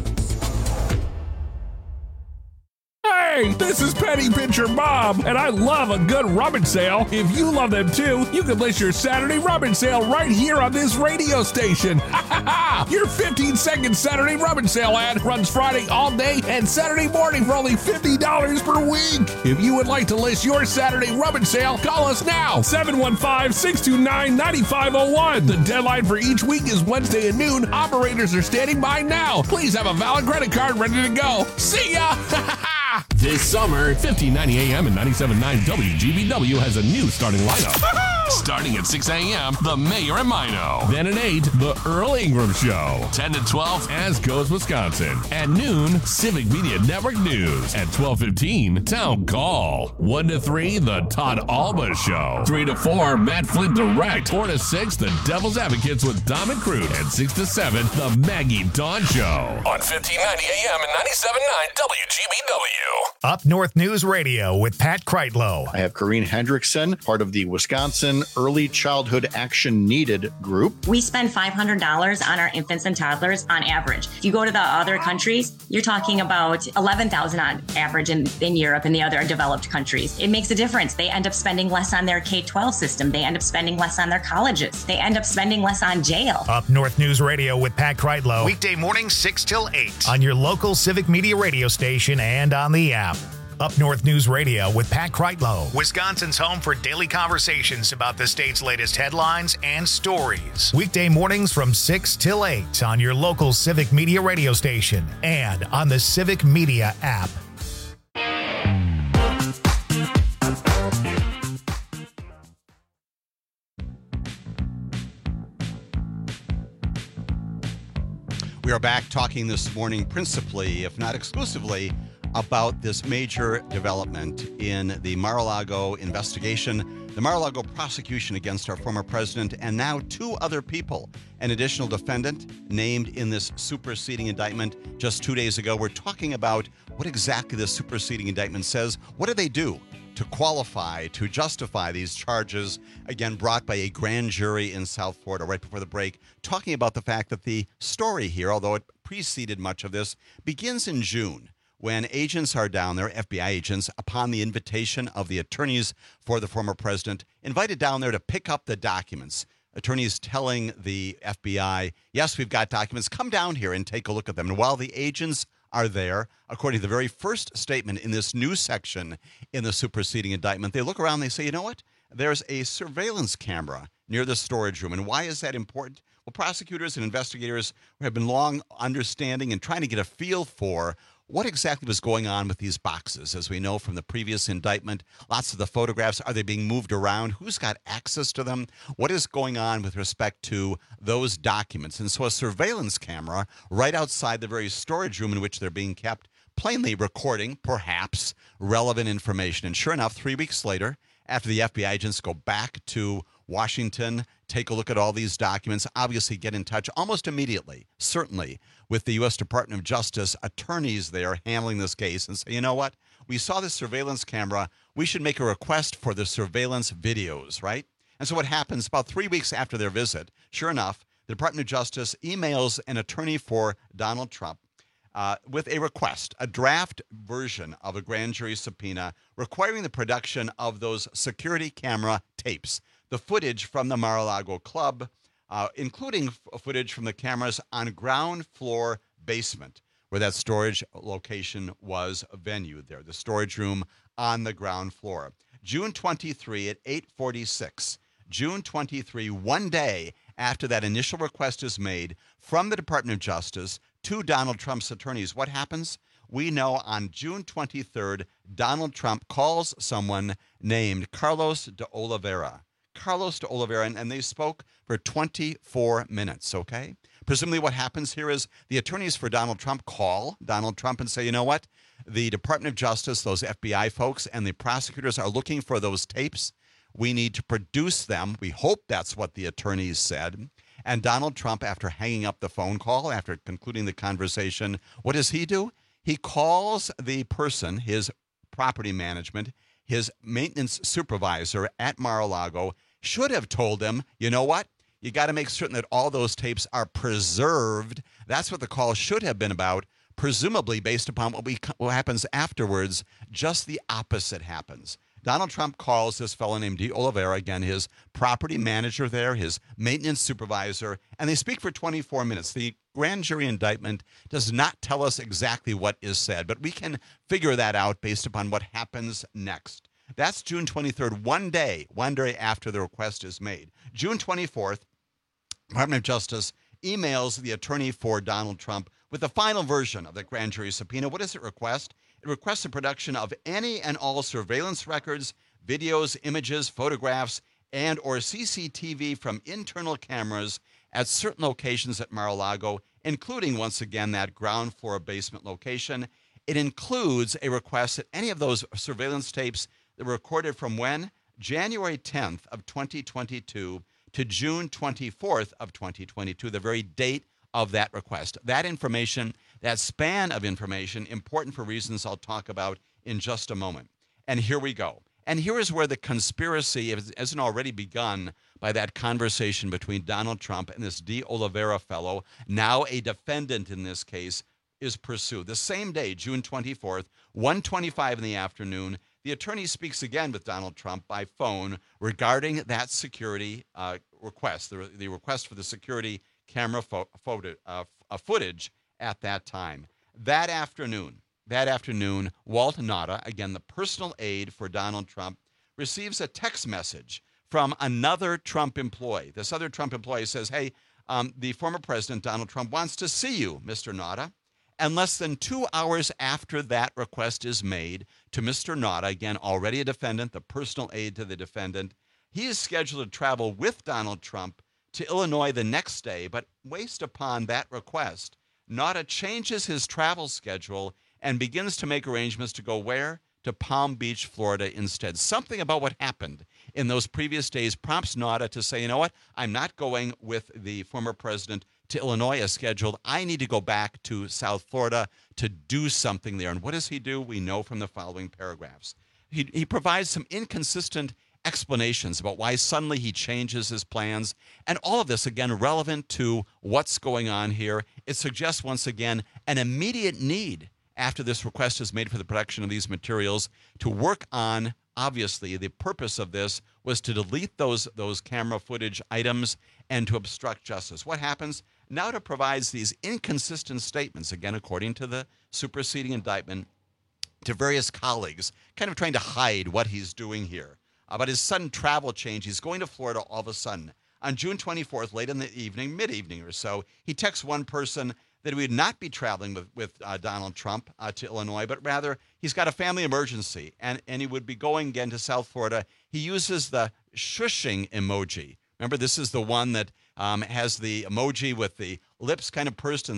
K: Hey, this is Penny Pincher Bob, and I love a good rummage sale. If you love them too, you can list your Saturday rummage sale right here on this radio station. Your fifteen second Saturday rummage sale ad runs Friday all day and Saturday morning for only fifty dollars per week. If you would like to list your Saturday rummage sale, call us now, seven one five, six two nine, nine five zero one. The deadline for each week is Wednesday at noon. Operators are standing by now. Please have a valid credit card ready to go. See ya!
G: This summer, fifteen ninety A M and ninety-seven point nine W G B W has a new starting lineup. Starting at six A M, The Mayor and Mino. Then at eight, The Earl Ingram Show. ten to twelve, As Goes Wisconsin. At noon, Civic Media Network News. At twelve fifteen, Town Call. one to three, The Todd Alba Show. three to four, Matt Flint Direct. four to six, The Devil's Advocates with Dom and Crude. And six to seven, The Maggie Dawn Show. On fifteen ninety A M and ninety-seven point nine W G B W.
F: Up North News Radio with Pat Kreitlow.
W: I have Corrine Hendrickson, part of the Wisconsin Early Childhood Action Needed group.
X: We spend five hundred dollars on our infants and toddlers on average. If you go to the other countries, you're talking about eleven thousand dollars on average in, in Europe and the other developed countries. It makes a difference. They end up spending less on their K twelve system. They end up spending less on their colleges. They end up spending less on jail.
F: Up North News Radio with Pat Kreitlow. Weekday mornings six till eight on your local Civic Media radio station and on the app. Up North News Radio with Pat Kreitlow, Wisconsin's home for daily conversations about the state's latest headlines and stories. Weekday mornings from six till eight on your local Civic Media radio station and on the Civic Media app.
N: We are back talking this morning principally, if not exclusively, about this major development in the Mar-a-Lago investigation, the Mar-a-Lago prosecution against our former president, and now two other people, an additional defendant named in this superseding indictment just two days ago. We're talking about what exactly the superseding indictment says. What do they do to qualify, to justify these charges, again, brought by a grand jury in South Florida right before the break, talking about the fact that the story here, although it preceded much of this, begins in June, when agents are down there, F B I agents, upon the invitation of the attorneys for the former president, invited down there to pick up the documents. Attorneys telling the F B I, yes, we've got documents, come down here and take a look at them. And while the agents are there, according to the very first statement in this new section in the superseding indictment, they look around, they say, you know what? There's a surveillance camera near the storage room. And why is that important? Well, prosecutors and investigators have been long understanding and trying to get a feel for what exactly was going on with these boxes. As we know from the previous indictment, lots of the photographs, are they being moved around? Who's got access to them? What is going on with respect to those documents? And so a surveillance camera right outside the very storage room in which they're being kept plainly recording, perhaps, relevant information. And sure enough, three weeks later, after the F B I agents go back to Washington, take a look at all these documents, obviously get in touch almost immediately, certainly, with the U S Department of Justice attorneys there handling this case and say, you know what? We saw the surveillance camera. We should make a request for the surveillance videos, right? And so what happens about three weeks after their visit, sure enough, the Department of Justice emails an attorney for Donald Trump uh, with a request, a draft version of a grand jury subpoena requiring the production of those security camera tapes, the footage from the Mar-a-Lago club, uh, including f- footage from the cameras on ground floor basement, where that storage location was venued there, the storage room on the ground floor. June twenty-third at eight forty-six, June twenty-third, one day after that initial request is made from the Department of Justice to Donald Trump's attorneys. What happens? We know on June twenty-third, Donald Trump calls someone named Carlos de Oliveira. Carlos de Oliveira, and, and they spoke for twenty-four minutes, okay? Presumably what happens here is the attorneys for Donald Trump call Donald Trump and say, you know what? The Department of Justice, those F B I folks, and the prosecutors are looking for those tapes. We need to produce them. We hope that's what the attorneys said. And Donald Trump, after hanging up the phone call, after concluding the conversation, what does he do? He calls the person, his property management, his maintenance supervisor at Mar-a-Lago, should have told him, you know what? You got to make certain that all those tapes are preserved. That's what the call should have been about. Presumably, based upon what, we, what happens afterwards, just the opposite happens. Donald Trump calls this fellow named De Oliveira, again, his property manager there, his maintenance supervisor, and they speak for twenty-four minutes. The grand jury indictment does not tell us exactly what is said, but we can figure that out based upon what happens next. That's June twenty-third, one day, one day after the request is made. June twenty-fourth, Department of Justice emails the attorney for Donald Trump with the final version of the grand jury subpoena. What does it request? It requests the production of any and all surveillance records, videos, images, photographs, and or C C T V from internal cameras at certain locations at Mar-a-Lago, including, once again, that ground floor basement location. It includes a request that any of those surveillance tapes that were recorded from when? January tenth of twenty twenty-two to June twenty-fourth of twenty twenty-two, the very date of that request. That information, that span of information, important for reasons I'll talk about in just a moment. And here we go. And here is where the conspiracy, if it hasn't already begun by that conversation between Donald Trump and this De Oliveira fellow, now a defendant in this case, is pursued. The same day, June twenty-fourth, one twenty-five in the afternoon, the attorney speaks again with Donald Trump by phone regarding that security uh, request, the, the request for the security camera fo- photo, uh, uh, footage at that time. That afternoon, that afternoon, Walt Nauta, again the personal aide for Donald Trump, receives a text message from another Trump employee. This other Trump employee says, hey, um, the former president, Donald Trump, wants to see you, Mister Nauta. And less than two hours after that request is made to Mister Nauta, again, already a defendant, the personal aide to the defendant, he is scheduled to travel with Donald Trump to Illinois the next day, but based upon that request, Nauta changes his travel schedule and begins to make arrangements to go where? To Palm Beach, Florida instead. Something about what happened in those previous days prompts Nauta to say, you know what, I'm not going with the former president to Illinois as scheduled. I need to go back to South Florida to do something there. And what does he do? We know from the following paragraphs. He, he provides some inconsistent explanations about why suddenly he changes his plans. And all of this, again, relevant to what's going on here. It suggests, once again, an immediate need after this request is made for the production of these materials to work on, obviously, the purpose of this was to delete those, those camera footage items and to obstruct justice. What happens? Nauta provides these inconsistent statements, again, according to the superseding indictment, to various colleagues, kind of trying to hide what he's doing here. About his sudden travel change, he's going to Florida all of a sudden. On June twenty-fourth, late in the evening, mid-evening or so, he texts one person that he would not be traveling with, with uh, Donald Trump uh, to Illinois, but rather he's got a family emergency, and, and he would be going again to South Florida. He uses the shushing emoji. Remember, this is the one that um, has the emoji with the lips kind of pursed and the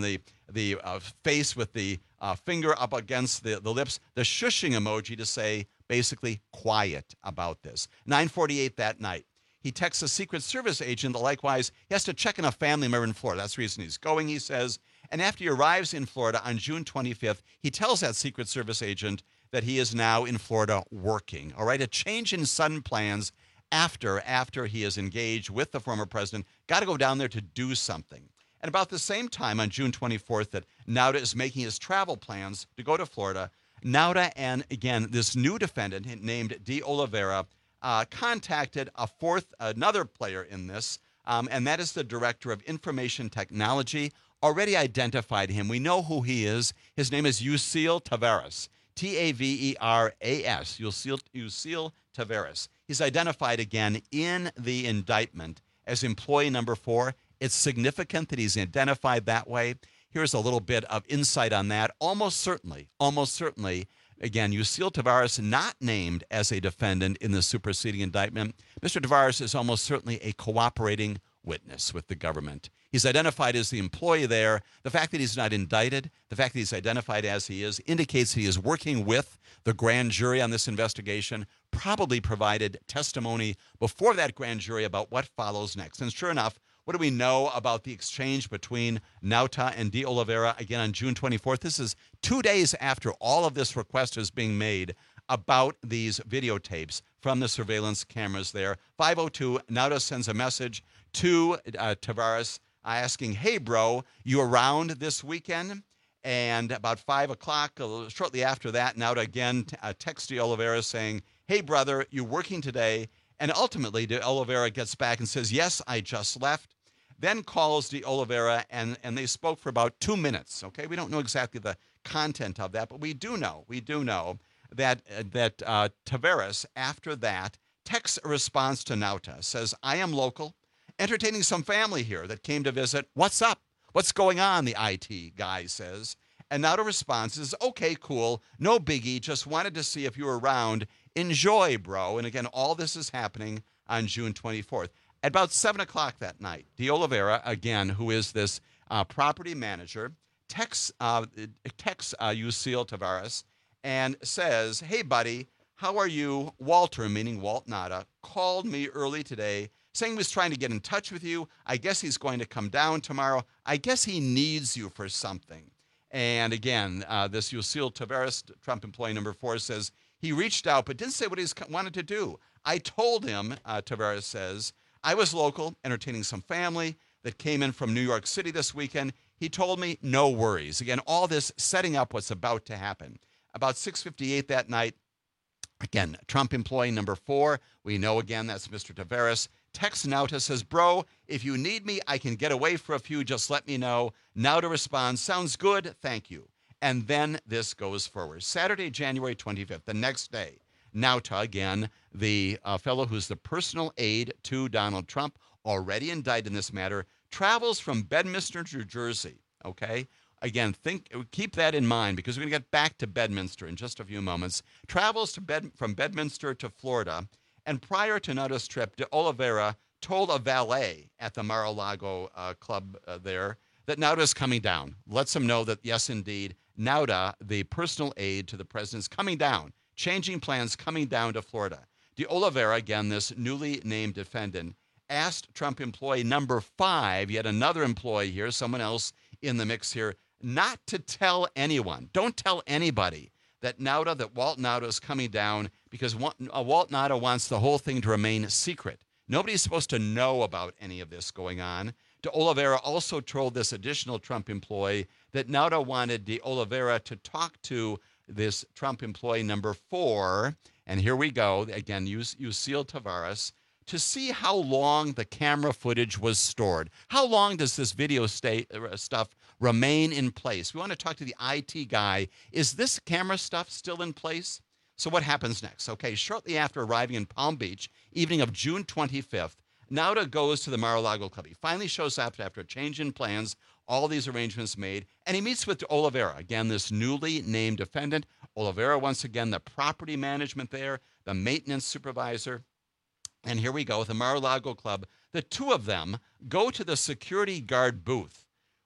N: the uh, face with the uh, finger up against the, the lips, the shushing emoji to say, basically, quiet about this. nine forty-eight that night. He texts a Secret Service agent that likewise he has to check on a family member in Florida. That's the reason he's going, he says. And after he arrives in Florida on June twenty-fifth, he tells that Secret Service agent that he is now in Florida working. All right, a change in sudden plans after, after he is engaged with the former president. Got to go down there to do something. And about the same time on June twenty-fourth that Nauta is making his travel plans to go to Florida, Nauta and, again, this new defendant named De Oliveira uh, contacted a fourth, another player in this, um, and that is the Director of Information Technology. Already identified him. We know who he is. His name is Yuscil Taveras, T A V E R A S, Yuscil, Yuscil Taveras. He's identified again in the indictment as employee number four. It's significant that he's identified that way. Here's a little bit of insight on that. Almost certainly, almost certainly, again, Yuscil Taveras not named as a defendant in the superseding indictment. Mister Taveras is almost certainly a cooperating witness with the government. He's identified as the employee there. The fact that he's not indicted, the fact that he's identified as he is, indicates he is working with the grand jury on this investigation, probably provided testimony before that grand jury about what follows next. And sure enough, what do we know about the exchange between Nauta and De Oliveira again on June twenty-fourth? This is two days after all of this request is being made about these videotapes from the surveillance cameras there. five oh two, Nauta sends a message to uh, Taveras asking, hey, bro, you around this weekend? And about five o'clock, uh, shortly after that, Nauta again t- uh, texts De Oliveira saying, hey, brother, you working today? And ultimately, De Oliveira gets back and says, yes, I just left. Then calls De Oliveira, and, and they spoke for about two minutes, okay? We don't know exactly the content of that, but we do know, we do know that, uh, that uh, Taveras, after that, texts a response to Nauta, says, I am local, entertaining some family here that came to visit. What's up? What's going on, the I T guy says. And Nauta responds is, okay, cool, no biggie, just wanted to see if you were around. Enjoy, bro. And again, all this is happening on June twenty-fourth. At about seven o'clock that night, De Oliveira, again, who is this uh, property manager, texts, uh, texts uh, Yuscil Taveras and says, hey, buddy, how are you? Walter, meaning Walt Nauta, called me early today saying he was trying to get in touch with you. I guess he's going to come down tomorrow. I guess he needs you for something. And again, uh, this Yuscil Taveras, Trump employee number four, says he reached out but didn't say what he wanted to do. I told him, uh, Taveras says, I was local, entertaining some family that came in from New York City this weekend. He told me, no worries. Again, all this setting up what's about to happen. About six fifty-eight that night, again, Trump employee number four, we know again that's Mister Taveras, texts Nauta, says, bro, if you need me, I can get away for a few, just let me know. Nauta responds, sounds good, thank you. And then this goes forward. Saturday, January twenty-fifth, the next day, Nauta, again, the uh, fellow who's the personal aide to Donald Trump, already indicted in this matter, travels from Bedminster, New Jersey, okay? Again, think, keep that in mind because we're going to get back to Bedminster in just a few moments. Travels to Bed, from Bedminster to Florida, and prior to Nauta's trip, De Oliveira told a valet at the Mar-a-Lago uh, club uh, there that Nauta is coming down. Lets him know that, yes, indeed, Nauta, the personal aide to the president, is coming down. Changing plans, coming down to Florida. De Oliveira, again, this newly named defendant, asked Trump employee number five, yet another employee here, someone else in the mix here, not to tell anyone. Don't tell anybody that Nauta, that Walt Nauta is coming down because Walt Nauta wants the whole thing to remain secret. Nobody's supposed to know about any of this going on. De Oliveira also told this additional Trump employee that Nauta wanted De Oliveira to talk to this Trump employee number four, and here we go, again, Yuscil Taveras, to see how long the camera footage was stored. How long does this video stay, uh, stuff remain in place? We want to talk to the I T guy. Is this camera stuff still in place? So what happens next? Okay, shortly after arriving in Palm Beach, evening of June twenty-fifth, Nauta goes to the Mar-a-Lago club. He finally shows up after a change in plans, all these arrangements made, and he meets with Oliveira, again, this newly named defendant. Oliveira, once again, the property management there, the maintenance supervisor. And here we go, the Mar-a-Lago club. The two of them go to the security guard booth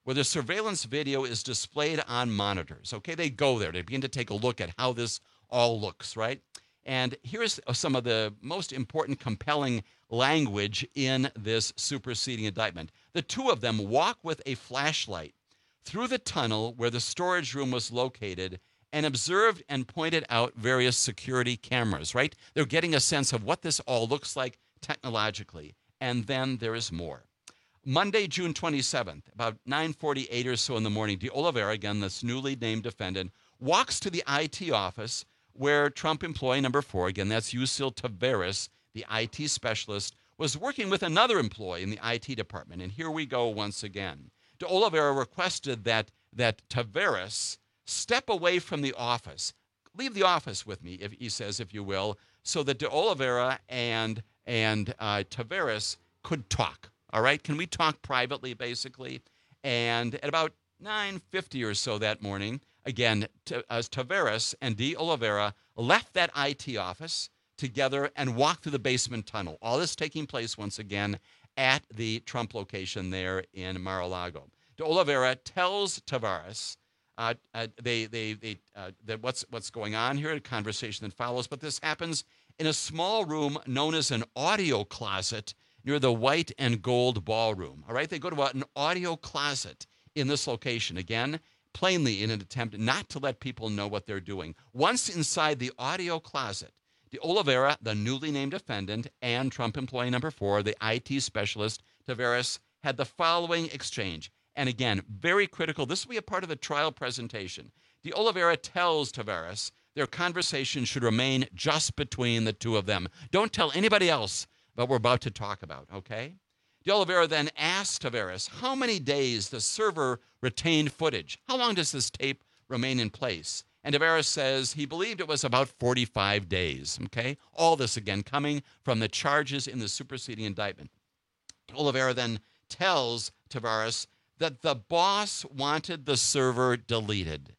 O: where the surveillance video is displayed on monitors. Okay, they go there. They begin to take a look at how this all looks, right? And here's some of the most important, compelling language in this superseding indictment. The two of them walk with a flashlight through the tunnel where the storage room was located and observed and pointed out various security cameras, right? They're getting a sense of what this all looks like technologically. And then there is more. Monday, June twenty-seventh, about nine forty-eight or so in the morning, De Oliveira, again, this newly named defendant, walks to the I T office where Trump employee number four, again, that's Yuscil Taveras, the I T specialist, was working with another employee in the I T department. And here we go once again. De Oliveira requested that, that Taveras step away from the office. Leave the office with me, if he says, if you will, so that De Oliveira and, and uh, Taveras could talk. All right? Can we talk privately, basically? And at about nine fifty or so that morning, again, T- as Taveras and De Oliveira left that I T office together and walked through the basement tunnel. All this taking place, once again, at the Trump location there in Mar-a-Lago. De Oliveira tells Taveras uh, uh, they, they, they, uh, that what's, what's going on here, a conversation that follows, but this happens in a small room known as an audio closet near the white and gold ballroom. All right, they go to an audio closet in this location, again, plainly in an attempt not to let people know what they're doing. Once inside the audio closet, De Oliveira, the newly named defendant, and Trump employee number four, the I T specialist, Taveras, had the following exchange. And again, very critical. This will be a part of the trial presentation. De Oliveira tells Taveras their conversation should remain just between the two of them. Don't tell anybody else what we're about to talk about, okay? De Oliveira then asks Taveras how many days the server retained footage. How long does this tape remain in place? And Taveras says he believed it was about forty-five days, okay? All this, again, coming from the charges in the superseding indictment. De Oliveira then tells Taveras that the boss wanted the server deleted.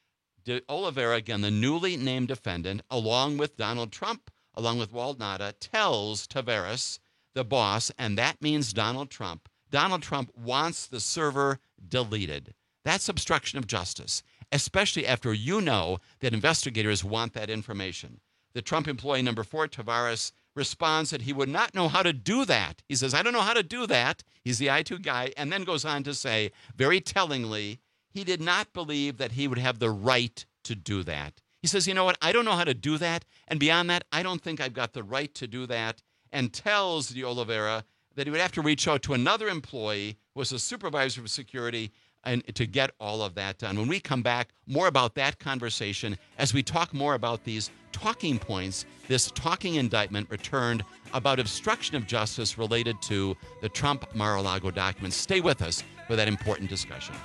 O: De Oliveira, again, the newly named defendant, along with Donald Trump, along with Walt Nauta, tells Taveras, the boss, and that means Donald Trump, Donald Trump wants the server deleted. That's obstruction of justice, especially after you know that investigators want that information. The Trump employee number four, Taveras, responds that he would not know how to do that. He says, I don't know how to do that. He's the I two guy, and then goes on to say, very tellingly, he did not believe that he would have the right to do that. He says, you know what, I don't know how to do that, and beyond that, I don't think I've got the right to do that, and tells De Oliveira that he would have to reach out to another employee who was a supervisor of security and to get all of that done. When we come back, more about that conversation as we talk more about these talking points, this talking indictment returned about obstruction of justice related to the Trump Mar-a-Lago documents. Stay with us for that important discussion.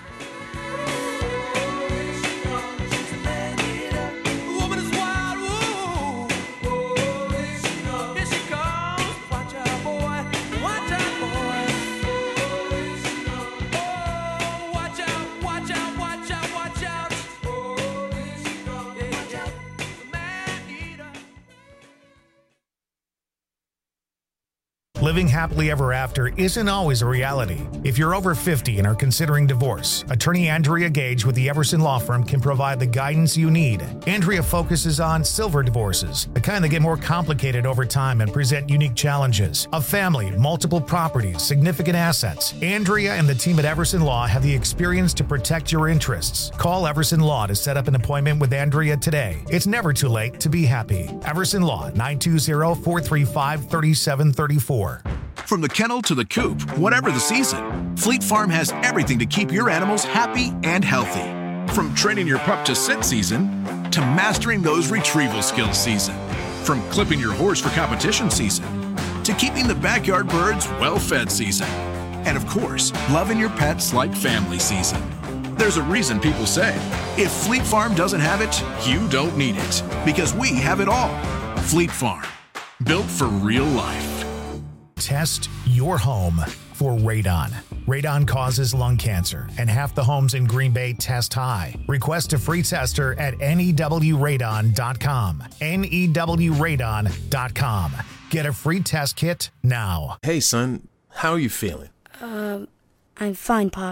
F: Living happily ever after isn't always a reality. If you're over fifty and are considering divorce, attorney Andrea Gage with the Everson Law Firm can provide the guidance you need. Andrea focuses on silver divorces, the kind that get more complicated over time and present unique challenges. A family, multiple properties, significant assets. Andrea and the team at Everson Law have the experience to protect your interests. Call Everson Law to set up an appointment with Andrea today. It's never too late to be happy. Everson Law, nine two zero, four three five, three seven three four.
C: From the kennel to the coop, whatever the season, Fleet Farm has everything to keep your animals happy and healthy. From training your pup to sit season, to mastering those retrieval skills season. From clipping your horse for competition season, to keeping the backyard birds well-fed season. And of course, loving your pets like family season. There's a reason people say, if Fleet Farm doesn't have it, you don't need it. Because we have it all. Fleet Farm, built for real life.
F: Test your home for radon. Radon causes lung cancer, and half the homes in Green Bay test high. Request a free tester at N E W radon dot com. N E W radon dot com. Get a free test kit now.
D: Hey, son, how are you feeling?
E: Um, I'm fine, Pops.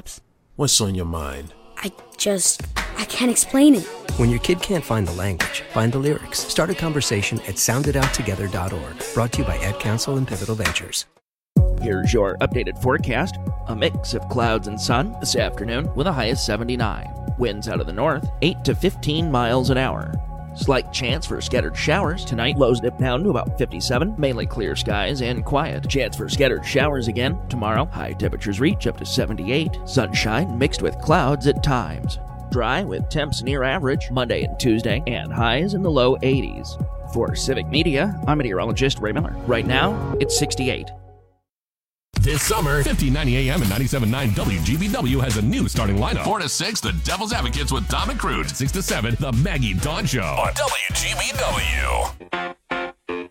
D: What's on your mind?
E: I just, I can't explain it.
I: When your kid can't find the language, find the lyrics. Start a conversation at sound it out together dot org. Brought to you by Ad Council and Pivotal Ventures.
R: Here's your updated forecast. A mix of clouds and sun this afternoon with a high of seventy-nine. Winds out of the north, eight to fifteen miles an hour. Slight chance for scattered showers tonight. Lows dip down to about fifty-seven. Mainly clear skies and quiet. Chance for scattered showers again tomorrow. High temperatures reach up to seventy-eight. Sunshine mixed with clouds at times. Dry with temps near average Monday and Tuesday, and highs in the low eighties. For Civic Media, I'm meteorologist Ray Miller. Right now, it's sixty-eight.
G: This summer, fifteen ninety A M and ninety-seven point nine W G B W has a new starting lineup. four to six, The Devil's Advocates with Dom and Crude. six to seven, The Maggie Dawn Show on W G B W.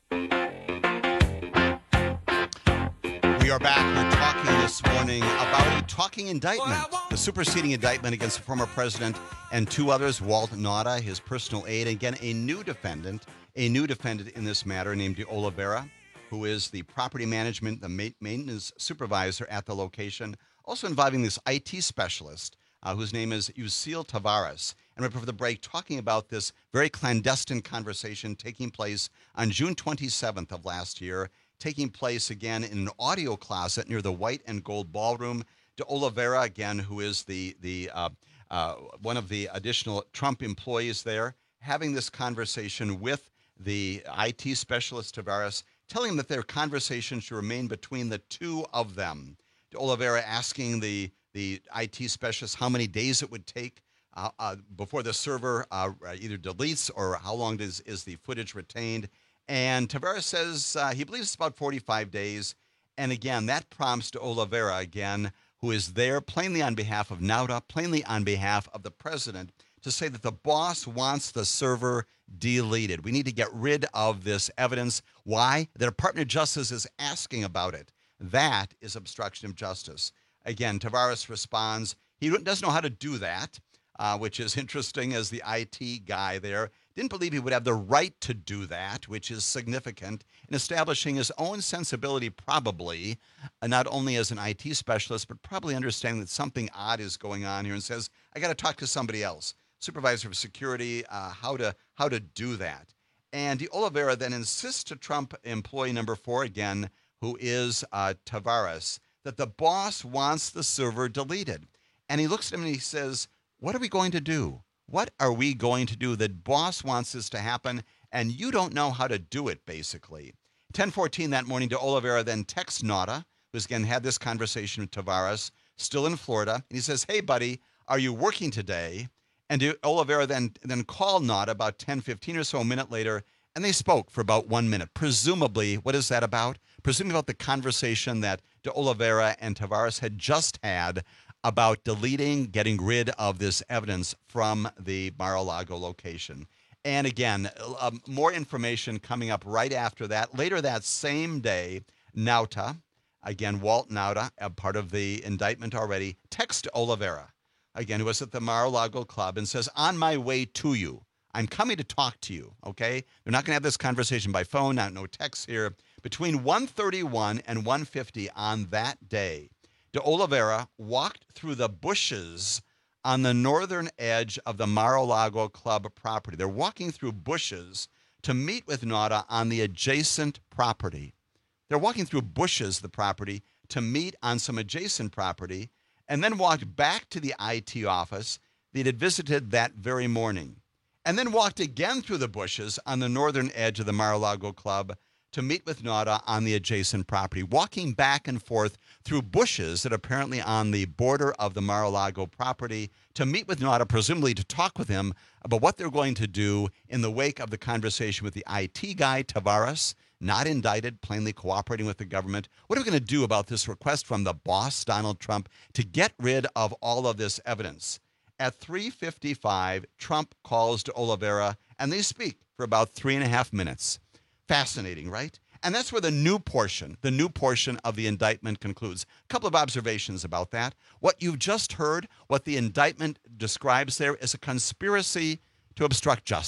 N: We are back. We're talking this morning about a talking indictment, the superseding indictment against the former president and two others, Walt Nauta, his personal aide. Again, a new defendant, a new defendant in this matter named De Oliveira, who is the property management, the maintenance supervisor at the location, also involving this I T specialist uh, whose name is Yuscil Tavares. And right before the break, talking about this very clandestine conversation taking place on June twenty-seventh of last year, taking place again in an audio closet near the White and Gold Ballroom. De Oliveira, again, who is the the uh, uh, one of the additional Trump employees there, having this conversation with the I T specialist Tavares, telling him that their conversation should remain between the two of them. De Oliveira asking the, the I T specialist how many days it would take uh, uh, before the server uh, either deletes or how long does, is the footage retained. And Tavares says uh, he believes it's about forty-five days. And again, that prompts De Oliveira, again, who is there plainly on behalf of Nauta, plainly on behalf of the president, to say that the boss wants the server deleted. We need to get rid of this evidence. Why? The Department of Justice is asking about it. That is obstruction of justice. Again, Tavares responds, he doesn't know how to do that, uh, which is interesting as the I T guy there. Didn't believe he would have the right to do that, which is significant in establishing his own sensibility, probably, uh, not only as an I T specialist, but probably understanding that something odd is going on here and says, I got to talk to somebody else. Supervisor of security, uh, how to how to do that. And De Oliveira then insists to Trump employee number four, again, who is uh, Tavares, that the boss wants the server deleted. And he looks at him and he says, what are we going to do? What are we going to do? The boss wants this to happen, and you don't know how to do it, basically. ten fourteen that morning, De Oliveira then texts Nauta, who's again had this conversation with Tavares, still in Florida. And he says, hey, buddy, are you working today? And De Oliveira then, then called Nauta about ten fifteen or so, a minute later, and they spoke for about one minute. Presumably, what is that about? Presumably about the conversation that De Oliveira and Tavares had just had about deleting, getting rid of this evidence from the Mar-a-Lago location. And again, um, more information coming up right after that. Later that same day, Nauta, again, Walt Nauta, a part of the indictment already, texts De Oliveira, again, who was at the Mar-a-Lago Club, and says, on my way to you. I'm coming to talk to you, okay? They're not going to have this conversation by phone, not no text here. Between one thirty-one and one fifty on that day, De Oliveira walked through the bushes on the northern edge of the Mar-a-Lago Club property. They're walking through bushes to meet with Nauta on the adjacent property. They're walking through bushes, the property, to meet on some adjacent property, and then walked back to the I T office that had visited that very morning, and then walked again through the bushes on the northern edge of the Mar-a-Lago Club to meet with Nauta on the adjacent property, walking back and forth through bushes that are apparently on the border of the Mar-a-Lago property to meet with Nauta, presumably to talk with him about what they're going to do in the wake of the conversation with the I T guy, Tavares, not indicted, plainly cooperating with the government. What are we going to do about this request from the boss, Donald Trump, to get rid of all of this evidence? At three fifty-five, Trump calls De Oliveira, and they speak for about three and a half minutes. Fascinating, right? And that's where the new portion, the new portion of the indictment concludes. A couple of observations about that. What you've just heard, what the indictment describes there is a conspiracy to obstruct justice.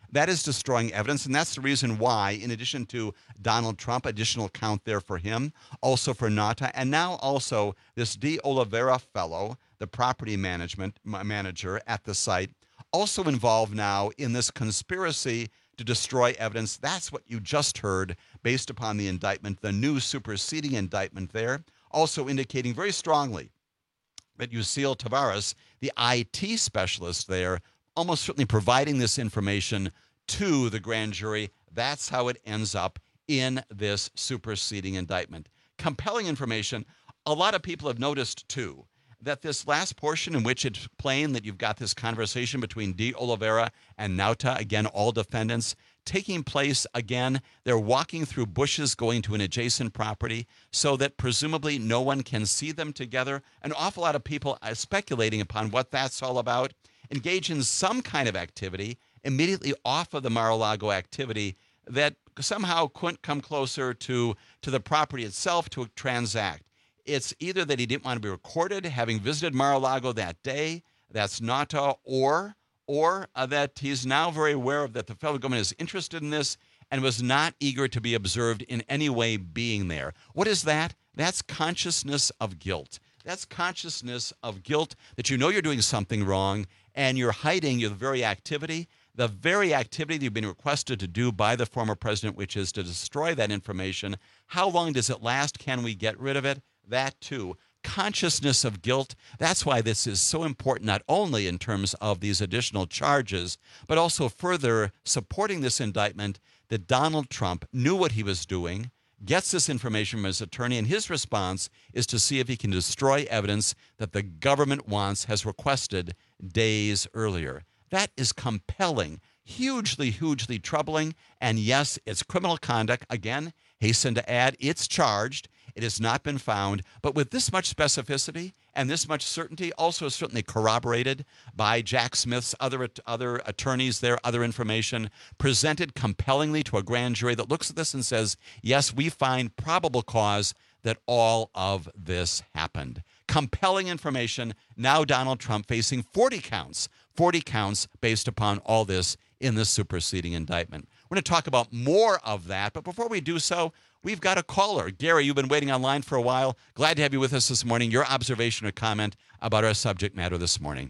N: That is destroying evidence, and that's the reason why, in addition to Donald Trump, additional count there for him, also for Nauta, and now also this De Oliveira fellow, the property management manager at the site, also involved now in this conspiracy to destroy evidence. That's what you just heard based upon the indictment, the new superseding indictment there, also indicating very strongly that Yuscil Tavares, the I T specialist there, almost certainly providing this information to the grand jury. That's how it ends up in this superseding indictment. Compelling information. A lot of people have noticed, too, that this last portion in which it's plain that you've got this conversation between De Oliveira and Nauta, again, all defendants, taking place again. They're walking through bushes going to an adjacent property so that presumably no one can see them together. An awful lot of people are speculating upon what that's all about. Engage in some kind of activity immediately off of the Mar-a-Lago activity that somehow couldn't come closer to, to the property itself to transact. It's either that he didn't want to be recorded having visited Mar-a-Lago that day, that's Nauta, or or uh, that he's now very aware of that the federal government is interested in this and was not eager to be observed in any way being there. What is that? That's consciousness of guilt. That's consciousness of guilt that you know you're doing something wrong and you're hiding your very activity, the very activity that you've been requested to do by the former president, which is to destroy that information. How long does it last? Can we get rid of it? That too. Consciousness of guilt. That's why this is so important, not only in terms of these additional charges, but also further supporting this indictment that Donald Trump knew what he was doing, gets this information from his attorney, and his response is to see if he can destroy evidence that the government wants, has requested days earlier. That is compelling, hugely, hugely troubling, and yes, it's criminal conduct. Again, hasten to add, it's charged. It has not been found, but with this much specificity and this much certainty, also certainly corroborated by Jack Smith's other other attorneys there, other information presented compellingly to a grand jury that looks at this and says, yes, we find probable cause that all of this happened. Compelling information. Now Donald Trump facing forty counts, forty counts based upon all this in this superseding indictment. We're going to talk about more of that, but before we do so, we've got a caller. Gary, you've been waiting online for a while. Glad to have you with us this morning. Your observation or comment about our subject matter this morning.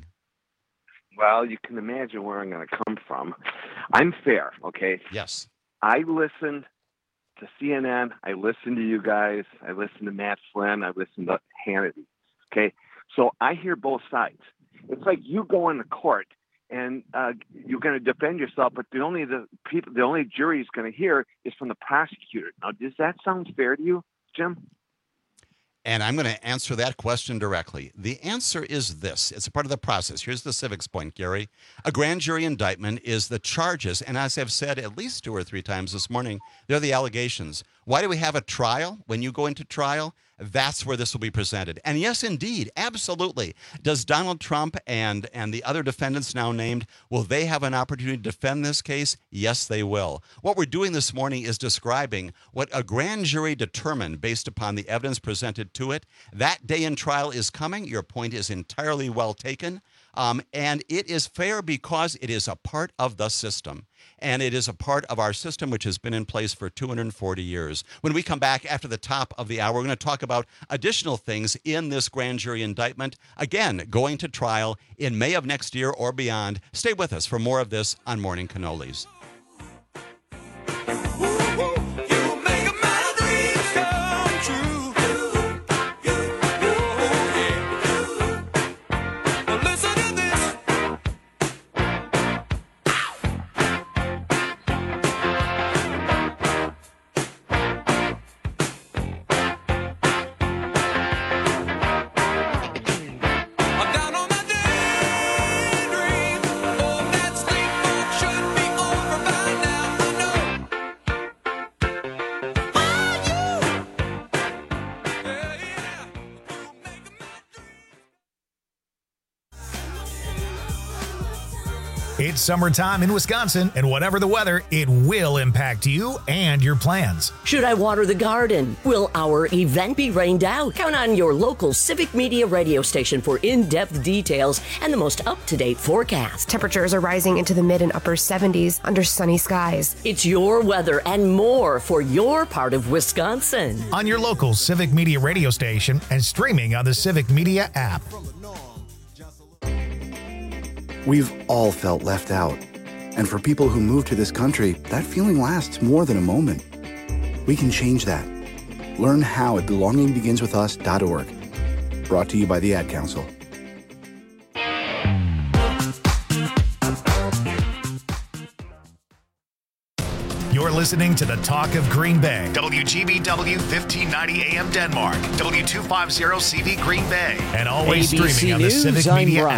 D: Well, you can imagine where I'm going to come from. I'm fair, okay?
N: Yes.
D: I listen to C N N. I listen to you guys. I listen to Matt Flynn. I listen to Hannity, okay? So I hear both sides. It's like you go into court and uh, you're going to defend yourself, but the only the people, the only jury is going to hear is from the prosecutor. Now, does that sound fair to you, Jim?
N: And I'm going to answer that question directly. The answer is this. It's a part of the process. Here's the civics point, Gary. A grand jury indictment is the charges, and as I've said at least two or three times this morning, they're the allegations. Why do we have a trial? When you go into trial, that's where this will be presented. And yes, indeed, absolutely. Does Donald Trump and, and the other defendants now named, will they have an opportunity to defend this case? Yes, they will. What we're doing this morning is describing what a grand jury determined based upon the evidence presented to it. That day in trial is coming. Your point is entirely well taken. Um, and it is fair because it is a part of the system. And it is a part of our system which has been in place for two hundred forty years. When we come back after the top of the hour, we're going to talk about additional things in this grand jury indictment. Again, going to trial in May of next year or beyond. Stay with us for more of this on Morning Cannolis.
H: Should be over.
F: It's summertime in Wisconsin, and whatever the weather, it will impact you and your plans.
P: Should I water the garden? Will our event be rained out? Count on your local Civic Media radio station for in-depth details and the most up-to-date forecast.
Q: Temperatures are rising into the mid and upper seventies under sunny skies.
P: It's your weather and more for your part of Wisconsin.
F: On your local Civic Media radio station and streaming on the Civic Media app.
H: We've all felt left out. And for people who move to this country, that feeling lasts more than a moment. We can change that. Learn how at belonging begins with us dot org. Brought to you by the Ad Council.
F: You're listening to the Talk of Green Bay. W G B W fifteen ninety A M Denmark. W two fifty C V Green Bay. And always
A: A B C
F: streaming on the
A: News,
F: Civic
A: I'm
F: Media
A: Brian.
F: app.